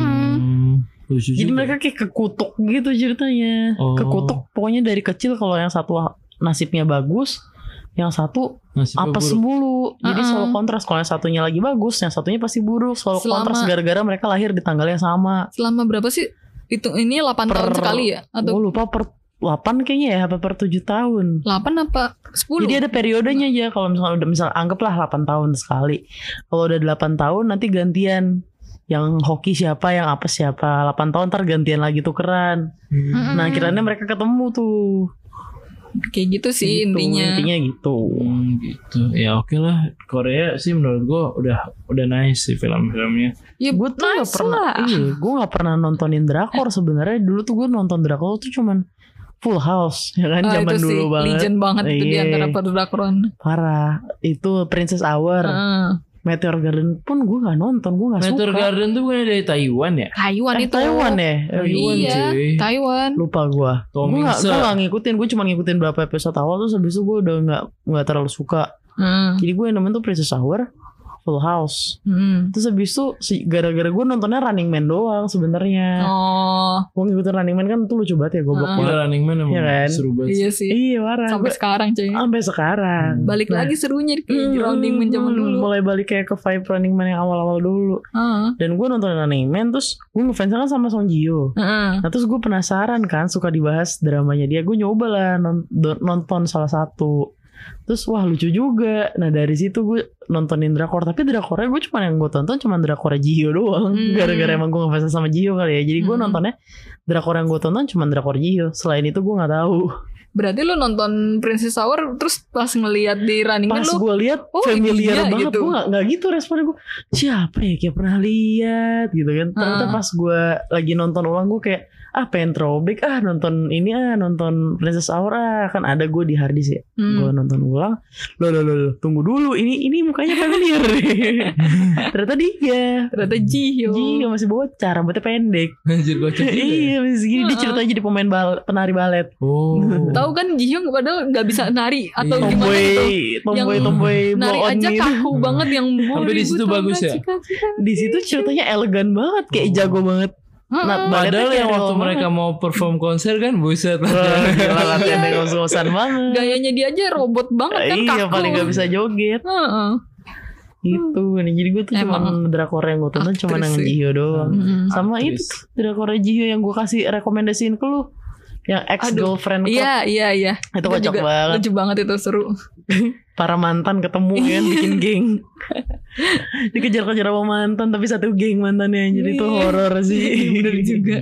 S4: Lucu
S1: Jadi
S4: juga.
S1: mereka kayak kekutuk gitu ceritanya.
S4: Oh.
S1: Kekutuk pokoknya dari kecil kalau yang satu nasibnya bagus, yang satu
S4: Nasibnya
S1: apes
S4: buruk.
S1: mulu. Jadi selalu kontras. Kalau yang satunya lagi bagus, yang satunya pasti buruk. Selalu
S3: Selama-
S1: kontras gara-gara mereka lahir di tanggal yang sama.
S3: Selama berapa sih? Itu ini 8 tahun sekali ya?
S1: Gue
S3: Atau
S1: lupa per 8 kayaknya ya, apa per 7 tahun.
S3: 8 apa 10?
S1: Jadi ada periodenya aja. Kalau misalnya udah anggaplah 8 tahun sekali. Kalau udah 8 tahun nanti gantian. Yang hoki siapa, yang apa siapa. 8 tahun ntar gantian lagi tukeran. Nah kiranya mereka ketemu tuh.
S3: Kayak gitu sih
S1: Gitu,
S3: intinya.
S1: intinya gitu.
S4: Gitu. Ya oke lah. Korea sih menurut gue udah nice sih film-filmnya.
S3: Ya
S1: Gue tuh
S3: nice
S1: gak pernah,
S3: lah.
S1: gue gak pernah nontonin drakor sebenarnya. Dulu tuh gue nonton drakor tuh cuman Full House, ya kan, zaman
S3: itu sih
S1: dulu banget.
S3: legend banget itu di
S1: Iya.
S3: antara perdrakron.
S1: Parah. Itu Princess Hour, Meteor Garden pun gue gak nonton, gue gak
S4: Meteor
S1: suka.
S4: Garden tuh bukan dari Taiwan ya?
S3: Taiwan itu.
S1: Taiwan ya?
S4: Taiwan,
S3: Iya,
S4: cuy.
S3: Taiwan.
S1: Lupa gue.
S4: Tommy
S1: Gue
S4: Se.
S1: gak ngikutin, gue cuma ngikutin berapa episode awal terus habis itu gue udah gak terlalu suka. Jadi gue yang nemen tuh Princess Hour, Full House. Terus habis itu gara-gara gue nontonnya Running Man doang sebenarnya.
S3: Oh,
S1: Gue ngikutin Running Man kan tuh lucu banget ya, goblok
S4: Gila,
S1: banget.
S4: Running Man emang
S1: Iya kan?
S4: seru banget.
S3: iya sih.
S1: Iya parah.
S3: Sampai
S1: Gua-
S3: sekarang cuy.
S1: sampai sekarang.
S3: Balik lagi serunya kayak Running Man zaman dulu.
S1: Mulai balik kayak ke vibe Running Man yang awal-awal dulu. Dan gue nonton Running Man terus gue ngefans kan sama Song Ji Hyo. Nah terus gue penasaran kan, suka dibahas dramanya dia. Gue nyoba lah nonton salah satu. Terus wah lucu juga. Nah dari situ gue nontonin drakor. Tapi drakornya gue cuma yang gue tonton cuma drakor Ji Hyo doang. Gara-gara emang gue ngefans sama Ji Hyo kali ya. Jadi gue nontonnya drakor yang gue tonton cuma drakor Ji Hyo. Selain itu gue gak tahu.
S3: Berarti lu nonton Princess Hour terus pas ngelihat di Running Man
S1: Pas
S3: lu
S1: gue lihat
S3: oh,
S1: familiar
S3: iya,
S1: banget.
S3: gitu.
S1: Gue gak gitu responnya. Gue siapa ya kayak pernah lihat gitu kan. Ternyata pas gue lagi nonton ulang gue kayak pengen throwback nonton ini nonton Princess Hour kan ada gue di harddisk ya. Gue nonton ulang. Loh tunggu dulu ini mukanya familiar. Ternyata dia.
S3: ternyata Ji Hyo.
S1: Ji masih bocah, rambutnya pendek.
S4: Anjir gocek juga ya?
S1: Iya masih segini. Dia ceritanya jadi pemain penari balet.
S4: Oh.
S3: Tahu kan Ji Hyo padahal nggak bisa nari atau
S4: Iya.
S3: gimana gitu.
S1: Tomboy
S3: Nari
S1: blow on
S3: aja
S1: gitu.
S3: kaku banget yang
S4: Sampai di situ bagus ya?
S1: Di situ ceritanya elegan banget, kayak jago banget. Nah,
S4: Padahal
S1: baletnya
S4: yang
S1: kayak
S4: waktu
S1: real
S4: mereka
S1: banget.
S4: mau perform konser kan buset.
S1: Gila latihan yang ngos-ngosan banget.
S3: Gayanya dia aja robot banget kan
S1: Iya
S3: kaku.
S1: paling gak bisa joget.
S3: Heeh.
S1: Gitu nih. Jadi gue tuh cuma
S3: Emang
S1: drakor yang gue tonton cuma
S3: aktris
S1: yang
S3: sih.
S1: Ji Hyo doang. Sama
S4: Aktris.
S1: itu tuh, drakor Ji Hyo yang gue kasih rekomendasiin ke lu. Yang ex-girlfriend club.
S3: Iya.
S1: Itu kocak
S3: juga
S1: banget.
S3: lucu banget itu seru.
S1: Para mantan ketemu kan bikin geng. Dikejar-kejar sama mantan tapi satu geng mantannya. Jadi itu horor sih.
S3: Bener juga.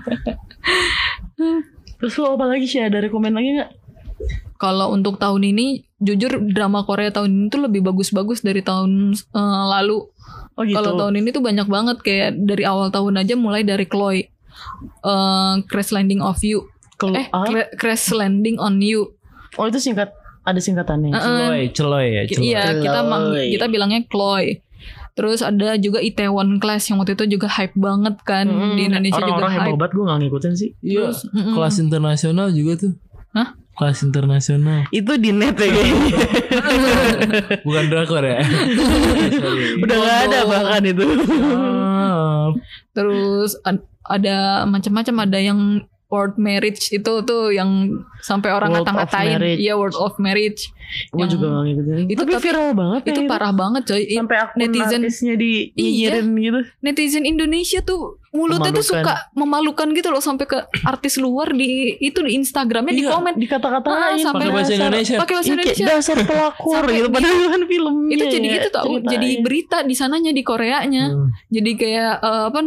S1: Terus lu apa lagi sih, ada rekomen lagi gak?
S3: Kalau untuk tahun ini, jujur drama Korea tahun ini tuh lebih bagus-bagus dari tahun lalu.
S1: Oh gitu.
S3: Kalau tahun ini tuh banyak banget, kayak dari awal tahun aja, mulai dari Chloe, Crash Landing of You, Crash Landing on You.
S1: Oh itu ada singkatannya.
S4: Celoy ya.
S3: Iya, kita bilangnya Chloe. Terus ada juga Itaewon Class yang waktu itu juga hype banget kan, di Indonesia juga
S1: orang-orang
S3: hype.
S1: hebat, gue gak ngikutin sih.
S4: Iya. Kelas internasional juga tuh.
S3: Hah?
S4: Kelas internasional.
S1: Itu di net ya kayaknya.
S4: Bukan drakor ya.
S1: Udah gak ada bahkan itu.
S3: Terus ada macam-macam, ada yang World Marriage itu tuh yang sampai orang
S1: World
S3: ngata-ngatain.
S1: of Marriage.
S3: Iya, World of Marriage.
S1: Gue juga gak ngikutin.
S3: Itu
S1: tapi viral banget ya.
S3: Itu parah banget coy.
S1: Sampai akun
S3: netizen
S1: artisnya nyinyirin gitu.
S3: Netizen Indonesia tuh mulutnya tuh suka memalukan gitu loh, sampai ke artis luar di Instagramnya di komen,
S1: dikata-katain
S3: sampai
S4: pakai bahasa Indonesia.
S3: Pakai bahasa Indonesia.
S1: Dasar pelakor gitu, padahal kan filmnya.
S3: Itu jadi gitu tau, jadi berita di sananya, di Koreanya. Jadi kayak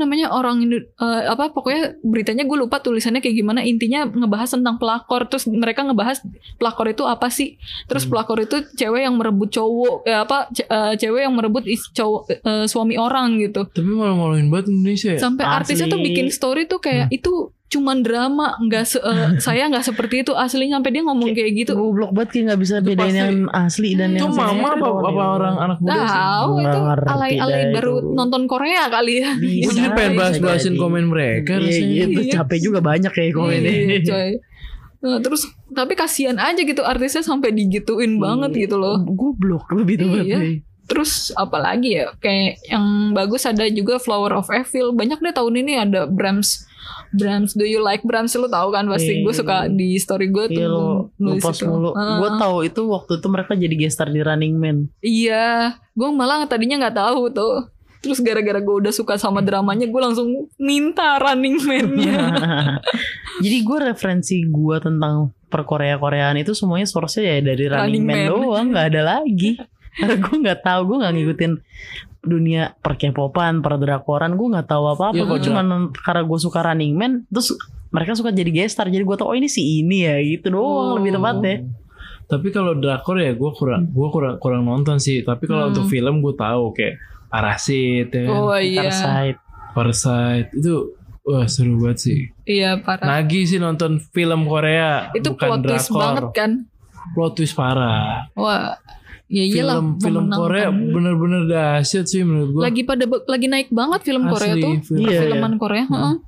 S3: pokoknya beritanya gue lupa tulisannya kayak gimana, intinya ngebahas tentang pelakor. Terus mereka ngebahas pelakor itu apa sih? Terus pelakor itu cewek yang merebut cowok, cewek yang merebut suami orang gitu.
S4: Tapi malu-maluin banget Indonesia ya.
S3: Sampai artisnya tuh bikin story tuh kayak itu cuman drama, saya nggak seperti itu aslinya, sampai dia ngomong kayak gitu.
S1: Goblok banget, kayak nggak bisa bedain yang asli dan yang
S4: itu mama apa orang anak muda sih?
S3: Tahu itu alay-alay baru nonton Korea kali ya.
S4: Gue jadi pengen bahas-bahasin komen mereka.
S1: Iya gitu, capek juga banyak kayak komennya.
S3: Iya, coy. Nah, terus tapi kasihan aja gitu artisnya sampai digituin banget gitu loh.
S1: Goblok lebih tepat.
S3: Iya. Terus apalagi ya, kayak yang bagus ada juga Flower of Evil. Banyak deh tahun ini, ada Brahms, Do You Like Brahms? Lu tahu kan pasti, gue suka di story gue tuh.
S1: Iya lo post mulu. Gue tahu itu waktu itu mereka jadi gestar di Running Man.
S3: Iya, gue malah tadinya nggak tahu tuh. Terus gara-gara gue udah suka sama dramanya, gue langsung minta Running Man-nya.
S1: Jadi gue referensi gue tentang perkorea-koreaan itu semuanya source-nya ya dari Running Man doang, nggak ada lagi. Karena gue nggak tahu, gue nggak ngikutin dunia per-K-popan, per-drakoran, gue nggak tahu apa-apa. Gue cuman karena gue suka Running Man, terus mereka suka jadi gestar, jadi gue tahu oh ini si ini ya gitu doang lebih tepatnya.
S4: Tapi kalau drakor ya gue kurang nonton sih. Tapi kalau untuk film gue tahu kayak Parasit ya.
S3: Oh iya.
S4: Parasite itu wah seru banget sih.
S3: Iya parah.
S4: Nagih sih nonton film Korea.
S3: Itu
S4: bukan
S3: plot twist
S4: drakor.
S3: banget kan.
S4: Plot twist parah.
S3: Wah. Ya iyalah,
S4: film Korea bener-bener dahsyat sih menurut gue.
S3: Lagi naik banget film
S4: Asli,
S3: Korea tuh. Filman Korea.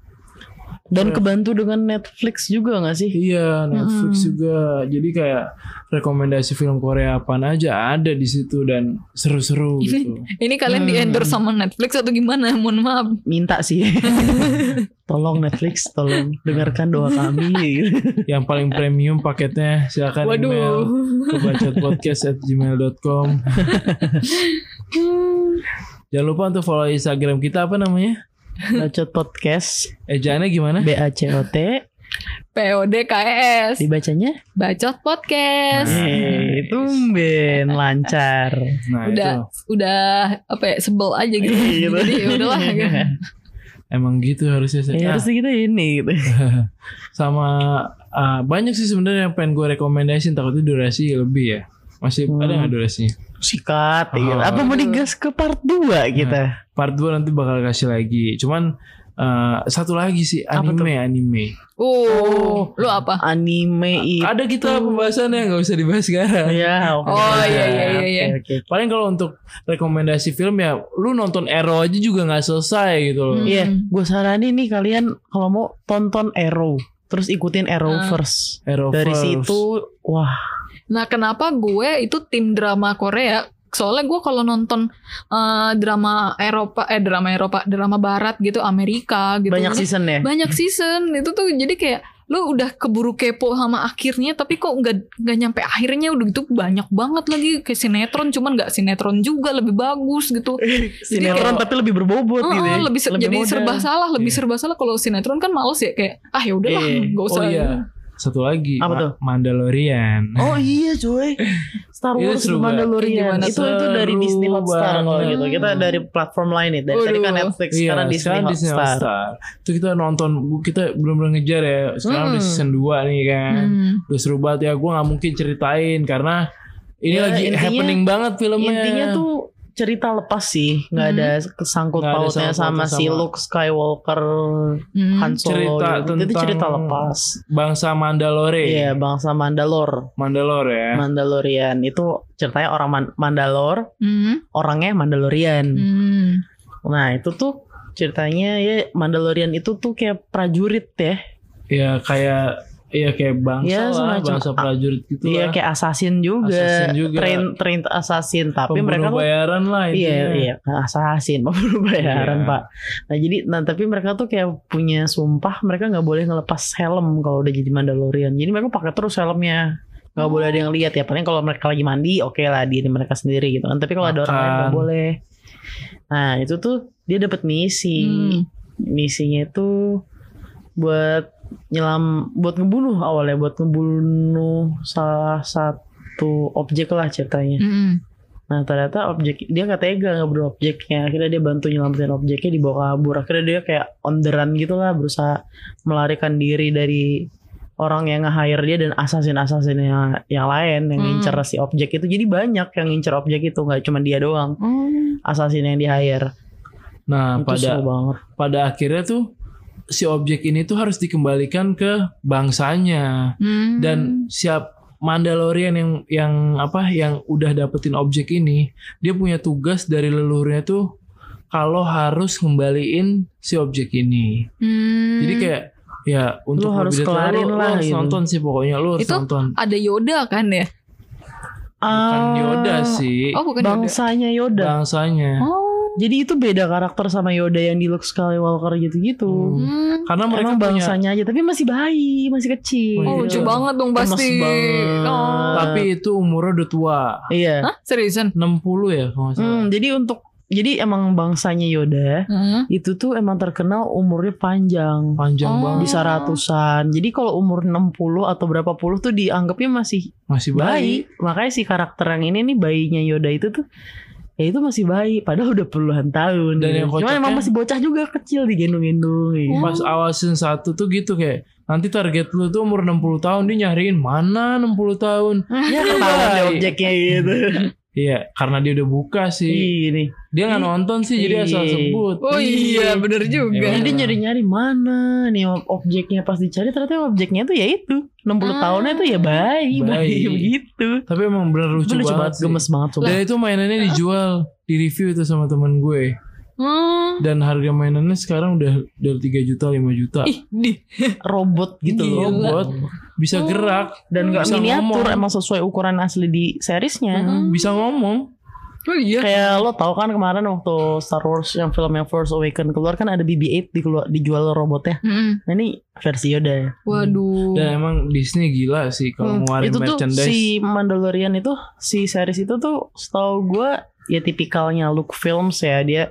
S1: Dan kebantu dengan Netflix juga gak sih?
S4: Iya, Netflix juga. Jadi kayak rekomendasi film Korea apaan aja ada di situ dan seru-seru gitu.
S3: Ini kalian di endorse sama Netflix atau gimana? Mohon maaf.
S1: Minta sih. Tolong Netflix, tolong dengarkan doa kami.
S4: Yang paling premium paketnya silakan email ke bacotpodcast@gmail.com. Jangan lupa untuk follow Instagram kita, apa namanya?
S1: Bacot Podcast.
S4: Ejaannya gimana?
S1: BACOT
S3: PODKS.
S1: dibacanya
S3: Bacot Podcast.
S1: Tumben lancar.
S4: Nah,
S3: udah apa ya, sebel aja gitu. Jadi udahlah gitu.
S4: Emang gitu harusnya.
S1: Harusnya kita ini gitu.
S4: Sama banyak sih sebenarnya yang pengen gue rekomendasiin, takutnya durasi lebih ya. Masih ada nggak durasinya?
S1: Sikat gitu. Apa mau digas ke part 2 kita?
S4: Part 2 nanti bakal kasih lagi. Cuman satu lagi sih, anime.
S3: Oh, lu apa?
S1: Anime itu
S4: Ada kita pembahasannya, nggak usah dibahas sekarang.
S1: ya.
S3: Oh iya.
S1: Oke.
S4: Paling kalau untuk rekomendasi film ya, lu nonton Arrow aja juga nggak selesai gitu loh.
S1: Iya, gue saranin nih kalian kalau mau tonton Arrow, terus ikutin Arrowverse. Dari situ, wah.
S3: Nah, kenapa gue itu tim drama Korea? Soalnya gue kalau nonton drama barat gitu, Amerika gitu.
S1: Banyak season ya?
S3: Banyak season. Itu tuh jadi kayak lu udah keburu kepo sama akhirnya, tapi kok nggak nyampe akhirnya, udah gitu banyak banget lagi kayak sinetron, cuman nggak sinetron juga, lebih bagus gitu.
S1: Sinetron tapi lebih berbobot gitu ya.
S3: Lebih jadi serba salah. Kalau sinetron kan males ya, kayak ya udahlah nggak usah.
S4: Oh iya. Satu lagi,
S1: apa tuh?
S4: Mandalorian.
S1: Oh iya coy, Star Wars The Mandalorian. Itu dari Disney Hotstar kalau gitu. Kita dari platform lain nih. Dari tadi kan Netflix, sekarang Disney Hotstar.
S4: Itu kita nonton, kita belum ngejar ya. Sekarang udah season 2 nih kan. Udah seru banget ya. Gue gak mungkin ceritain karena ini lagi happening banget filmnya.
S1: Intinya tuh cerita lepas sih, nggak ada kesangkut
S4: Nggak ada
S1: pautnya sama
S4: sangkut
S1: si
S4: sama-
S1: Luke Skywalker, Han Solo
S4: Cerita
S1: gitu. Itu
S4: tentang
S1: cerita lepas.
S4: bangsa Mandalore.
S1: Iya, bangsa
S4: Mandalore ya.
S1: Mandalorian itu ceritanya orang Mandalore, orangnya Mandalorian. Nah itu tuh ceritanya ya Mandalorian itu tuh kayak prajurit ya.
S4: Ya kayak bangsa
S1: Ya,
S4: lah,
S1: semacam-
S4: bangsa prajurit gitu
S1: Iya
S4: lah.
S1: kayak assassin juga,
S4: Assassin juga.
S1: train assassin, tapi
S4: Pembunuh
S1: mereka tuh
S4: bayaran lah intinya.
S1: iya assassin pembunuh bayaran
S4: Iya.
S1: Pak. Nah tapi mereka tuh kayak punya sumpah mereka nggak boleh ngelepas helm kalau udah jadi Mandalorian. Jadi mereka pakai terus helmnya, nggak boleh ada yang lihat ya. Paling kalau mereka lagi mandi oke lah diri mereka sendiri gitu kan. Tapi kalau ada orang lain nggak
S4: Makan.
S1: boleh. Nah itu tuh dia dapat misi. Misinya itu buat ngebunuh awalnya, buat ngebunuh salah satu objek lah ceritanya. Nah ternyata dia gak tega ngebunuh objeknya. Akhirnya dia bantu nyelamatin objeknya, dibawa kabur. Akhirnya dia kayak on the run gitu lah, berusaha melarikan diri dari orang yang nge-hire dia dan assassin yang lain yang ngincer si objek itu. Jadi banyak yang ngincer objek itu, gak cuma dia doang. Assassin yang di-hire.
S4: Nah
S1: Itu seru banget.
S4: pada akhirnya tuh si objek ini tuh harus dikembalikan ke bangsanya. Dan siap Mandalorian yang udah dapetin objek ini, dia punya tugas dari leluhurnya tuh kalau harus ngembaliin si objek ini. Jadi kayak ya untuk
S1: Lu harus
S4: lebih detail,
S1: kelarin
S4: lu
S1: lah
S4: harus
S1: gitu.
S4: nonton sih pokoknya, lu harus
S3: Itu
S4: nonton.
S3: ada Yoda kan ya?
S4: Bukan Yoda sih,
S3: Oh bukan Yoda.
S1: Bangsanya Yoda.
S4: bangsanya.
S3: Oh.
S1: Jadi itu beda karakter sama Yoda yang di Luke Skywalker gitu-gitu.
S4: Karena mereka
S1: Emang
S4: punya,
S1: bangsanya aja, tapi masih bayi, masih kecil.
S3: Oh,
S4: iya.
S3: lucu banget dong
S1: Gemes
S3: pasti.
S1: banget.
S3: Oh.
S4: tapi itu umurnya udah tua,
S1: Iya.
S3: Hah? Seriusan?
S4: 60 ya kalau nggak salah.
S1: Jadi emang bangsanya Yoda itu tuh emang terkenal umurnya panjang.
S4: Panjang banget,
S1: Bisa ratusan. Jadi kalau umur 60 atau berapa puluh tuh dianggapnya masih
S4: masih bayi.
S1: bayi. Makanya si karakter yang ini nih bayinya Yoda itu tuh ya itu masih bayi padahal udah puluhan tahun.
S4: Dan yang
S1: Cuma
S4: kocaknya-
S1: emang masih bocah juga, kecil digendong-gendong gitu.
S4: Pas awal season 1 tuh gitu kayak nanti target lu tuh umur 60 tahun, dia nyariin mana 60 tahun.
S1: Ya ketahuan deh
S4: bayi.
S1: objeknya gitu.
S4: Iya, karena dia udah buka sih.
S1: Ini.
S4: Dia nggak nonton sih, jadi asal
S1: Iya.
S4: sebut.
S3: Oh iya bener juga.
S4: Emang.
S1: Jadi dia nyari-nyari mana nih objeknya, pas dicari ternyata objeknya tuh ya itu 60 tahunnya tuh ya bayi
S4: Bayi.
S1: begitu.
S4: Tapi emang bener lucu,
S1: Lucu
S4: banget
S1: banget,
S4: sih.
S1: gemes banget sumpah.
S4: Dan itu mainannya dijual, di review itu sama teman gue. Dan harga mainannya sekarang udah dari 3 juta, 5 juta.
S3: Ih, di.
S1: Robot gitu loh.
S4: Robot bisa gerak
S1: Dan gak
S4: bisa
S1: miniatur,
S4: ngomong.
S1: emang sesuai ukuran asli di seriesnya.
S4: Bisa ngomong.
S3: Oh iya.
S1: Kayak lo tau kan kemarin waktu Star Wars yang film yang Force Awakens keluar kan ada BB-8 dijual robotnya. Nah ini versi Yoda.
S3: Waduh.
S4: Dan emang Disney gila sih kalau ngeluarin
S1: Itu tuh
S4: merchandise.
S1: si Mandalorian itu, si series itu tuh setahu gue ya tipikalnya Lucasfilms ya, dia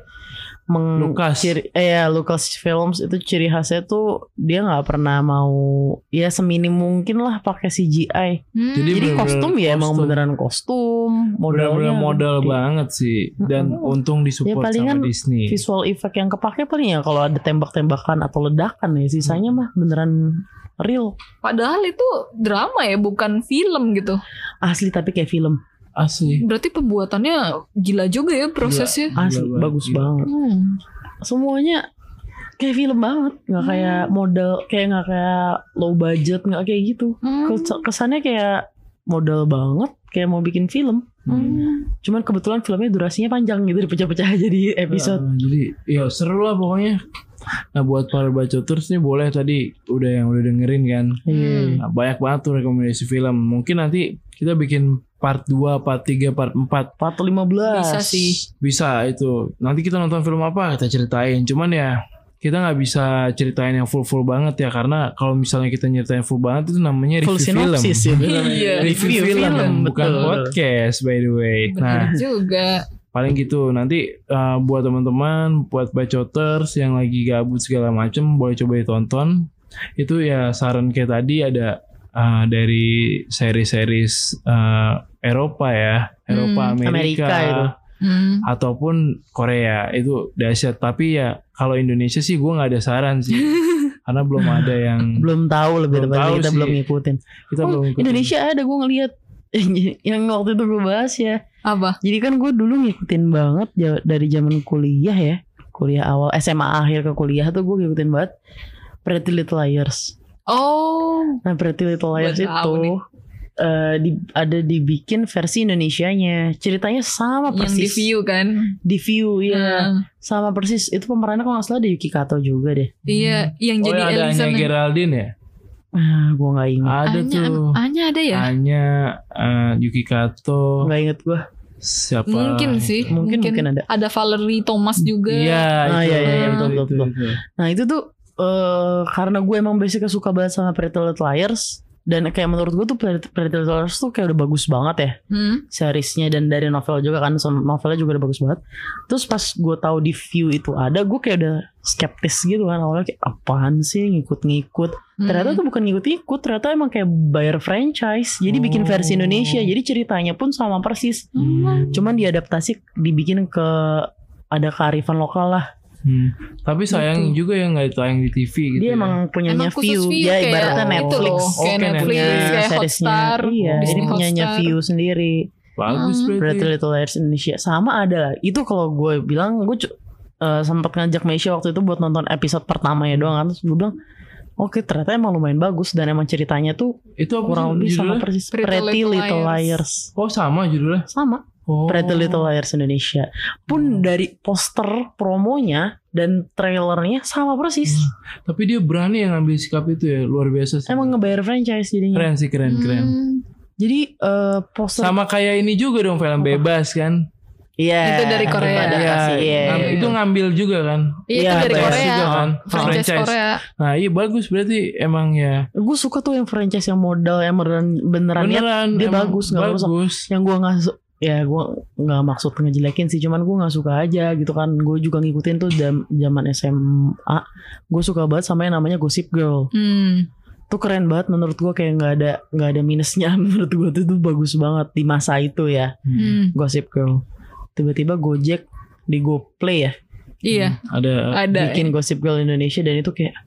S4: Lucas.
S1: Lucasfilms itu ciri khasnya tuh dia nggak pernah mau ya seminim mungkin lah pakai CGI. Jadi
S4: bener-bener
S1: kostum ya emang
S4: kostum.
S1: beneran kostum,
S4: Bener-bener
S1: modelnya
S4: modal
S1: gede.
S4: banget sih. Dan untung disupport
S1: Ya, palingan
S4: sama Disney.
S1: Visual effect yang kepake paling ya kalau ada tembak-tembakan atau ledakan ya, sisanya mah beneran real.
S3: Padahal itu drama ya, bukan film gitu.
S1: Asli tapi kayak film.
S4: Asli.
S3: Berarti pembuatannya gila juga ya prosesnya.
S1: Asli
S4: Gila
S1: bagus
S4: banget.
S1: banget. Semuanya kayak film banget, nggak kayak model, nggak kayak low budget, nggak kayak gitu. Kesannya kayak model banget, kayak mau bikin film. Cuman kebetulan filmnya durasinya panjang gitu, dipecah-pecah jadi episode.
S4: Jadi ya seru lah pokoknya. Nah buat para bacoters nih boleh tadi udah dengerin kan. Nah, banyak banget tuh rekomendasi film. Mungkin nanti kita bikin part 2, part 3, part 4.
S1: Part 15.
S3: Bisa sih.
S4: Bisa itu. Nanti kita nonton film apa kita ceritain. Cuman ya kita nggak bisa ceritain yang full banget ya, karena kalau misalnya kita nyeritain full banget itu namanya review
S1: Full sinopsis
S4: film.
S1: ya.
S3: Iya.
S4: Review film, bukan
S1: betul.
S4: podcast by the way. Nah
S3: Bener juga.
S4: paling gitu. Nanti buat teman-teman, buat bacoters yang lagi gabut segala macem, boleh coba ditonton. Itu ya saran kayak tadi ada dari seri-series Eropa ya, Eropa, Amerika
S1: itu.
S4: ataupun Korea, itu dahsyat. Tapi ya kalau Indonesia sih gue nggak ada saran sih, karena belum ada yang
S1: Belum tahu lebih
S4: Belum
S1: tepatnya,
S4: tahu
S1: kita
S4: sih.
S1: belum ngikutin.
S4: kita belum ngikutin.
S1: Indonesia ada gue ngeliat Yang waktu itu gue bahas ya.
S3: Apa?
S1: Jadi kan gue dulu ngikutin banget dari zaman kuliah ya. Kuliah awal, SMA akhir ke kuliah tuh gue ngikutin banget Pretty Little Liars.
S3: Oh.
S1: Nah Pretty Little Liars
S3: Gue tahu
S1: itu
S3: nih.
S1: ada dibikin versi Indonesianya. Ceritanya sama
S3: Yang di
S1: persis.
S3: View kan?
S1: Di View ya.
S3: Hmm.
S1: Sama persis. Itu pemerannya kalau gak salah ada Yuki Kato juga deh.
S3: Iya, yang jadi
S4: ada
S3: Elisa.
S4: Anya Geraldine ya?
S1: Gue gak inget.
S4: Ada tuh.
S3: Anya ada ya?
S4: Anya, Yuki Kato.
S1: Gak inget gue.
S4: Siapa?
S3: Mungkin sih.
S1: Mungkin ada.
S3: Ada Valerie Thomas juga.
S4: Iya,
S1: iya,
S3: betul,
S1: betul. Nah itu tuh karena gue emang basicnya suka banget sama Pretty Little Liars. Dan kayak menurut gue tuh Pretty Little Liars tuh kayak udah bagus banget ya seriesnya, dan dari novel juga kan, novelnya juga udah bagus banget. Terus pas gue tahu di View itu ada, gue kayak udah skeptis gitu kan awalnya, kayak apaan sih ngikut-ngikut. Ternyata tuh bukan ngikut-ngikut, ternyata emang kayak bayar franchise. Jadi bikin versi Indonesia, jadi ceritanya pun sama persis. Cuman diadaptasi, dibikin ke ada kearifan lokal lah.
S4: Tapi sayang juga ya nggak tayang di TV gitu.
S1: Dia emang punyanya
S3: Emang khusus
S1: View,
S3: View,
S1: ya
S3: kayak
S1: ibaratnya
S3: itu
S1: Netflix.
S3: loh, kayak Netflix,
S1: punya
S3: kayak
S1: seriesnya.
S3: Hotstar,
S1: Iya,
S3: Disney
S1: jadi punyanya
S3: Hotstar.
S1: View sendiri.
S4: Bagus
S1: Pretty
S4: berarti.
S1: Little Liars Indonesia sama ada. Itu kalau gue bilang, gue sempat ngajak Meisha waktu itu buat nonton episode pertamanya doang kan. Terus gue bilang, oke ternyata emang lumayan bagus, dan emang ceritanya tuh
S4: Itu apa
S1: kurang lebih sama
S4: judulnya?
S1: persis
S3: Pretty
S1: Little
S3: Liars.
S1: Liars.
S4: Oh sama judulnya.
S1: Sama
S4: Oh.
S1: Pretty Little Liars Indonesia. Pun dari poster promonya dan trailernya sama persis.
S4: Tapi dia berani yang ngambil sikap itu ya, luar biasa sih.
S1: Emang ngebayar franchise jadinya.
S4: Keren sih, keren.
S1: Jadi poster
S4: Sama kayak ini juga dong, film Bebas kan.
S1: Iya.
S3: Itu dari Korea.
S1: Adaptasi, iya.
S4: Itu ngambil juga kan.
S3: Iya, itu
S1: Iya,
S3: dari
S1: Bebas
S3: Korea.
S4: juga kan.
S3: Franchise Korea.
S4: Nah iya bagus berarti emang ya.
S1: Gue suka tuh yang franchise yang modal yang beneran niat, dia
S4: emang
S1: bagus, nggak rusak.
S4: bagus.
S1: Yang gue nggak ya gue nggak maksud ngejelekin sih, cuman gue nggak suka aja gitu kan. Gue juga ngikutin tuh zaman SMA. Gue suka banget sama yang namanya Gossip Girl. Tuh keren banget menurut gue, kayak nggak ada minusnya. Menurut gue tuh bagus banget di masa itu ya. Gossip Girl. Tiba-tiba Gojek di GoPlay ya
S3: Iya.
S4: Ada
S1: bikin Gossip Girl Indonesia, dan itu kayak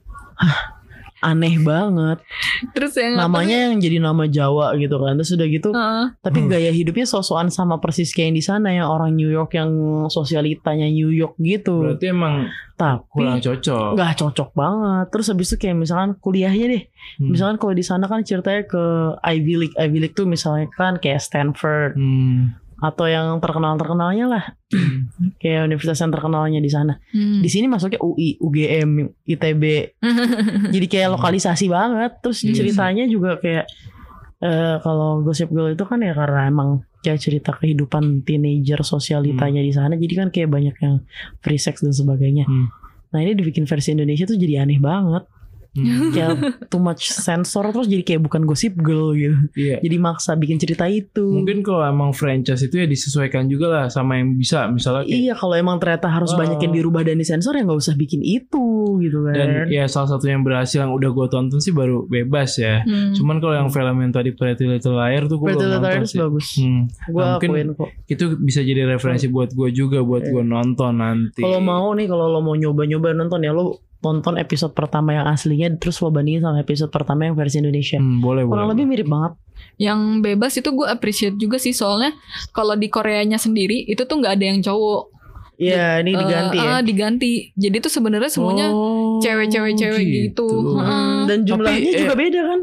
S1: aneh banget.
S3: Terus yang
S1: Namanya yang jadi nama Jawa gitu kan. Terus udah gitu tapi
S4: Hmm.
S1: gaya hidupnya sosokan sama persis kayak yang di sana, yang orang New York, yang sosialitanya New York gitu.
S4: Berarti emang
S1: Tapi
S4: kurang cocok.
S1: nggak cocok banget. Terus habis itu kayak misalkan kuliahnya deh. Misalkan kalau di sana kan ceritanya ke Ivy League tuh misalnya kan kayak Stanford atau yang terkenalnya lah. Kayak universitas yang terkenalnya di sana. Di sini masuknya UI, UGM, ITB. Jadi kayak lokalisasi banget. Terus ceritanya juga kayak kalau Gossip Girl itu kan ya karena emang kayak cerita kehidupan teenager, sosialitanya di sana. Jadi kan kayak banyak yang free sex dan sebagainya. Nah ini dibikin versi Indonesia tuh jadi aneh banget. Kayak too much sensor, terus jadi kayak bukan Gossip Girl gitu.
S4: Iya.
S1: Jadi maksa bikin cerita itu.
S4: Mungkin kalau emang franchise itu ya disesuaikan juga lah sama yang bisa, misalnya kayak,
S1: Iya, kalau emang ternyata harus banyak yang dirubah dan disensor, ya nggak usah bikin itu gitu kan.
S4: dan ya salah satu yang berhasil yang udah gue tonton sih baru Bebas ya. Cuman kalau yang film yang tadi Pretty Little Liars tuh gue
S1: Pretty
S4: belum
S1: Little
S4: nonton
S1: Liars
S4: sih.
S1: bagus. Gue
S4: Nah, mungkin
S1: akuin kok.
S4: itu bisa jadi referensi buat gue juga buat gue nonton nanti.
S1: Kalau mau nih, kalau lo mau nyoba-nyoba nonton ya, lo tonton episode pertama yang aslinya, terus lo bandingin sama episode pertama yang versi Indonesia.
S4: Boleh.
S1: Kurang lebih mirip banget.
S3: Yang Bebas itu gue appreciate juga sih, soalnya kalau di Koreanya sendiri itu tuh nggak ada yang cowok.
S1: Iya, ini diganti ya.
S3: Diganti. Jadi tuh sebenarnya semuanya cewek-cewek gitu.
S1: Dan jumlahnya
S4: Tapi,
S1: juga beda kan.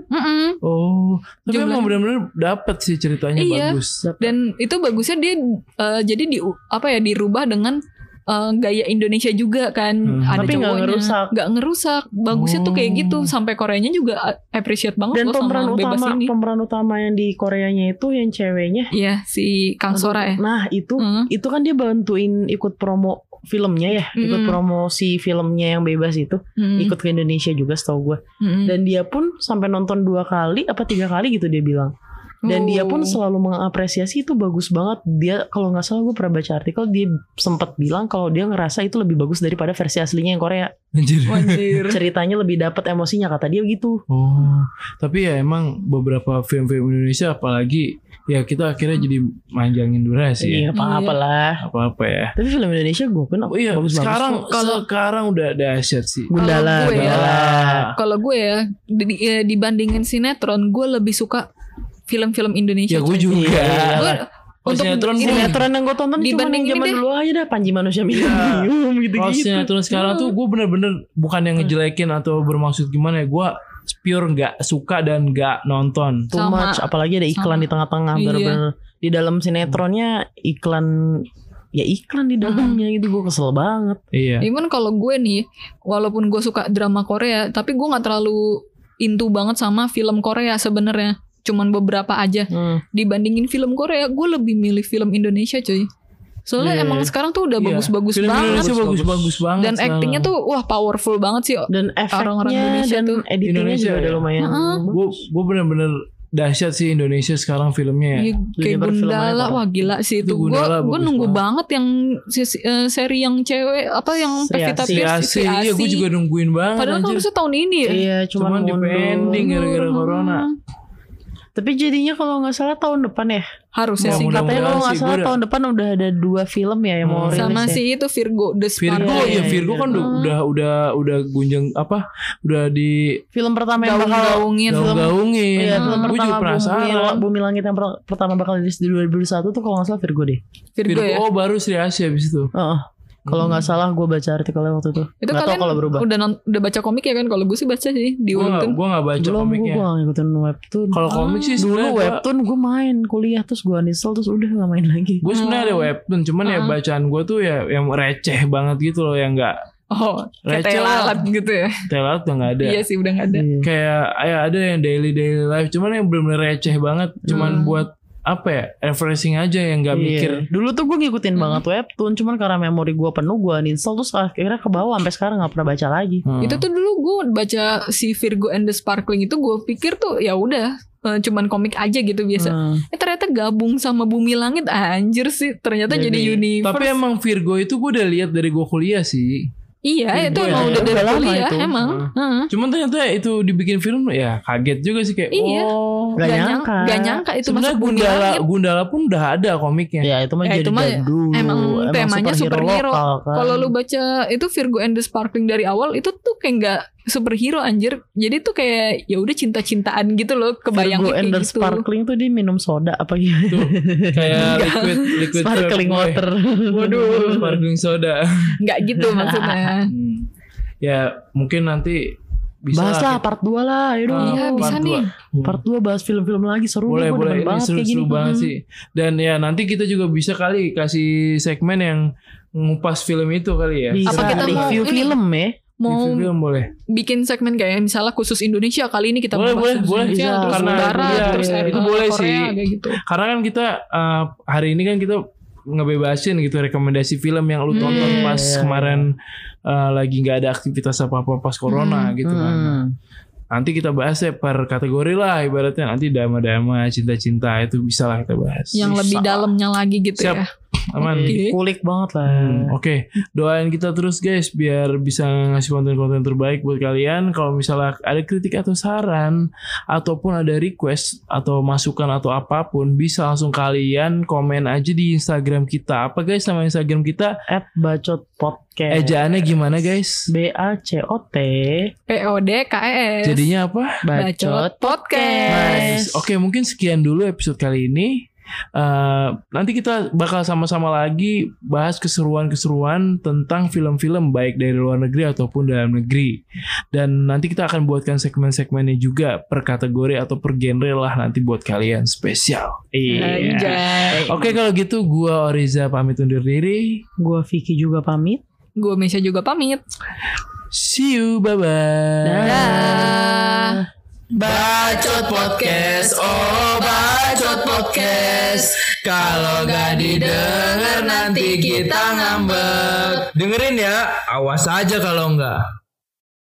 S4: Tapi
S3: Jumlah-
S4: emang benar-benar dapet sih ceritanya
S3: Iya.
S4: bagus.
S3: Dan itu bagusnya dia jadi dirubah dengan gaya Indonesia juga kan. Ada
S1: Tapi nggak
S3: cowoknya.
S1: ngerusak.
S3: Nggak ngerusak. Bagusnya tuh kayak gitu. Sampai Koreanya juga appreciate banget
S1: Dan
S3: loh sama Bebas ini.
S1: pemeran utama yang di Koreanya itu yang ceweknya.
S3: Iya, si Kang Sora ya.
S1: Nah itu kan dia bantuin ikut promo filmnya ya, ikut promosi filmnya yang Bebas itu, ikut ke Indonesia juga setahu gue. Dan dia pun sampai nonton 2 kali apa 3 kali gitu dia bilang. Dan dia pun selalu mengapresiasi itu bagus banget. Dia kalau nggak salah gue pernah baca artikel, dia sempat bilang kalau dia ngerasa itu lebih bagus daripada versi aslinya yang Korea.
S4: Anjir.
S1: Ceritanya lebih dapat emosinya, kata dia gitu.
S4: Tapi ya emang beberapa film-film Indonesia apalagi ya kita akhirnya jadi manjangin durasi ya.
S1: Iya, apa-apa lah.
S4: Apa-apa ya.
S1: Tapi film Indonesia gue pun bagus-bagus.
S4: Sekarang udah dahsyat sih.
S1: Gundala.
S3: Kalau gue ya dibandingin sinetron, gue lebih suka film-film Indonesia.
S4: Ya gue
S3: coy.
S4: juga.
S3: Gue
S4: Kalau sinetron gue
S1: Sinetron yang gue tonton cuma yang
S3: dibandingin
S1: zaman
S3: deh.
S1: dulu aja dah, Panji Manusia Milenium gitu-gitu.
S4: Kalau sinetron sekarang tuh gue bener-bener bukan yang ngejelekin atau bermaksud gimana ya, gue pure nggak suka dan nggak nonton.
S1: Too
S3: Sama.
S1: much, apalagi ada iklan di tengah-tengah.
S3: Iya.
S1: Bener-bener di dalam sinetronnya iklan di dalamnya gitu, gue kesel banget.
S4: Iya.
S3: Even kalau gue nih, walaupun gue suka drama Korea, tapi gue nggak terlalu into banget sama film Korea sebenarnya. Cuman beberapa aja. Dibandingin film Korea, gue lebih milih film Indonesia, cuy. Soalnya emang sekarang tuh udah bagus-bagus
S4: Film
S3: banget.
S4: Indonesia bagus-bagus banget.
S3: Dan actingnya tuh wah powerful banget sih.
S1: Dan
S3: Orang-orang
S1: efeknya
S3: Indonesia
S1: dan
S3: tuh.
S1: editingnya
S4: Indonesia
S1: juga udah
S4: ya.
S1: lumayan.
S4: Gue bener-bener dahsyat sih Indonesia sekarang filmnya.
S3: Iya, kayak
S1: Dunia perfilmannya
S3: Gundala,
S1: parah.
S3: wah gila sih itu.
S4: Itu Gundala
S3: Gue
S4: bagus
S3: nunggu
S4: banget.
S3: banget yang seri yang cewek apa yang
S1: Sri
S3: Pevita
S1: Asih.
S3: Pierce,
S4: Sri Asih, iya gue juga nungguin banget.
S3: Padahal kan
S4: anjir.
S3: harusnya tahun ini ya.
S1: Iya,
S4: Cuman di
S1: mundur.
S4: pending gara-gara corona.
S1: Tapi jadinya kalau nggak salah tahun depan ya.
S3: Harusnya sih.
S4: Mudah-mudahan
S1: Katanya kalau nggak
S4: sih,
S1: salah
S4: gua
S1: tahun depan udah ada 2 film ya yang mau rilis
S3: Sama
S1: ya.
S3: si itu Virgo The
S4: Virgo
S3: Sparkling.
S4: ya Virgo kan udah gunjang apa? Udah di
S1: Film pertama yang bakal
S3: Gaung-gaungin.
S4: gaung-gaungin.
S1: Iya, film
S4: Gue
S1: pertama
S4: juga penasaran.
S1: Bumi Langit yang pertama bakal rilis di 2021 tuh kalau nggak salah Virgo deh.
S3: Virgo ya.
S4: Oh baru Sri Asih abis itu.
S1: Heeh. Kalau nggak salah gue baca artikelnya waktu itu.
S3: Itu
S1: Nggak tahu
S3: kalian
S1: kalau berubah.
S3: udah baca komik ya kan? Kalau gue sih baca sih di
S4: Gue
S3: webtoon.
S4: gak baca
S1: Belum,
S4: komiknya.
S1: gue ngikutin webtoon.
S4: Kalau komik sih
S1: Dulu
S4: sebenarnya
S1: webtoon gue main kuliah terus gue uninstall terus udah gak main lagi.
S4: gue sebenarnya ada webtoon, cuman ya bacaan gue tuh ya yang receh banget gitu loh, yang nggak
S3: Oh, kayak
S4: Receh lah.
S3: lalat gitu ya.
S4: telat udah nggak ada.
S3: Iya sih udah gak ada.
S1: Iya.
S4: Kayak ya ada yang daily life, cuman yang benar-benar receh banget, cuman buat apa ya, refreshing aja yang nggak mikir.
S1: Iya. Dulu tuh gue ngikutin banget webtoon, cuman karena memori gue penuh gue uninstall terus akhirnya ke bawah sampai sekarang nggak pernah baca lagi.
S3: Itu tuh dulu gue baca si Virgo and the Sparkling itu gue pikir tuh ya udah cuman komik aja gitu biasa. Ternyata gabung sama Bumi Langit, anjir sih. Ternyata jadi universe.
S4: Tapi emang Virgo itu gue udah lihat dari gue kuliah sih.
S3: Iya, itu
S4: Virgo
S3: emang
S4: ya.
S3: udah dari
S1: Udah lama
S3: kuliah
S1: itu.
S3: emang. Heeh.
S4: Cuman ternyata itu dibikin film ya kaget juga sih kayak
S3: Iya.
S4: oh.
S1: Gak nyangka.
S3: Gak nyangka itu
S4: Sebenarnya
S3: masuk Bumi
S4: Gundala,
S3: Langit.
S4: Gundala pun udah ada komiknya.
S1: Ya itu mah
S3: Ya,
S1: jadi
S3: itu mah
S1: jadul.
S3: emang temanya superhero.
S1: lokal kan.
S3: Kalau lu baca itu Virgo and the Sparkling dari awal itu tuh kayak nggak superhero anjir. Jadi tuh kayak ya udah cinta-cintaan gitu loh, kebayang
S1: Virgo and
S3: kayak
S1: the
S3: gitu.
S1: Sparkling tuh dia minum soda apa gimana?
S4: Tuh, kayak liquid
S1: Sparkling
S4: boy.
S1: water.
S3: Waduh,
S4: Sparkling soda.
S3: nggak gitu maksudnya.
S4: Ya mungkin nanti bisa
S1: Bahas lah part 2 lah. Yaudah.
S3: Iya, bisa
S4: part
S3: nih.
S1: Part 2 bahas film-film lagi seru.
S4: Boleh
S1: gue
S4: boleh,
S1: demen
S4: ini
S1: banget kayak
S4: seru
S1: gini.
S4: banget sih. Dan ya nanti kita juga bisa kali kasih segmen yang ngupas film itu kali ya.
S1: Bisa
S3: Apa kita mau
S1: review
S3: ini?
S1: film ya?
S3: Mau
S4: Review film boleh.
S3: bikin segmen kayak misalnya khusus Indonesia, kali ini kita
S4: Boleh,
S3: bahas
S4: boleh,
S3: khusus
S4: boleh.
S3: Indonesia,
S1: Bisa.
S3: terus
S4: Karena
S3: Barat,
S4: iya,
S3: terus
S4: iya,
S3: Korea,
S4: itu boleh sih.
S3: kayak gitu.
S4: Karena kan kita hari ini kan kita ngebebasin gitu rekomendasi film yang lu tonton pas kemarin lagi nggak ada aktivitas apa-apa pas corona gitu kan. Nanti kita bahas ya per kategori lah, ibaratnya nanti drama-drama, cinta-cinta itu bisa lah kita bahas.
S3: Yang lebih dalamnya lagi gitu
S4: Siap.
S3: ya.
S4: Aman.
S3: Oke.
S1: Kulik banget lah.
S4: Oke, doain kita terus guys biar bisa ngasih konten-konten terbaik buat kalian. Kalau misalnya ada kritik atau saran ataupun ada request atau masukan atau apapun, bisa langsung kalian komen aja di Instagram kita. Apa guys nama Instagram kita?
S1: @bacotpodcast.
S4: Ejaannya gimana guys?
S1: BACOT
S3: PODKES.
S4: Jadinya apa?
S3: Bacot Podcast.
S4: Oke, mungkin sekian dulu episode kali ini. Nanti kita bakal sama-sama lagi bahas keseruan-keseruan tentang film-film baik dari luar negeri ataupun dalam negeri. Dan nanti kita akan buatkan segmen-segmennya juga per kategori atau per genre lah nanti buat kalian spesial.
S3: Anjay.
S4: Oke, kalau gitu gua Oriza pamit undur diri.
S1: Gue Vicky juga pamit.
S3: Gue Mesya juga pamit.
S4: See you, bye-bye.
S3: Dah.
S2: Bacot Podcast, oh Bacot Podcast. Kalau gak didengar nanti kita ngambek. Dengerin ya, awas aja kalau enggak.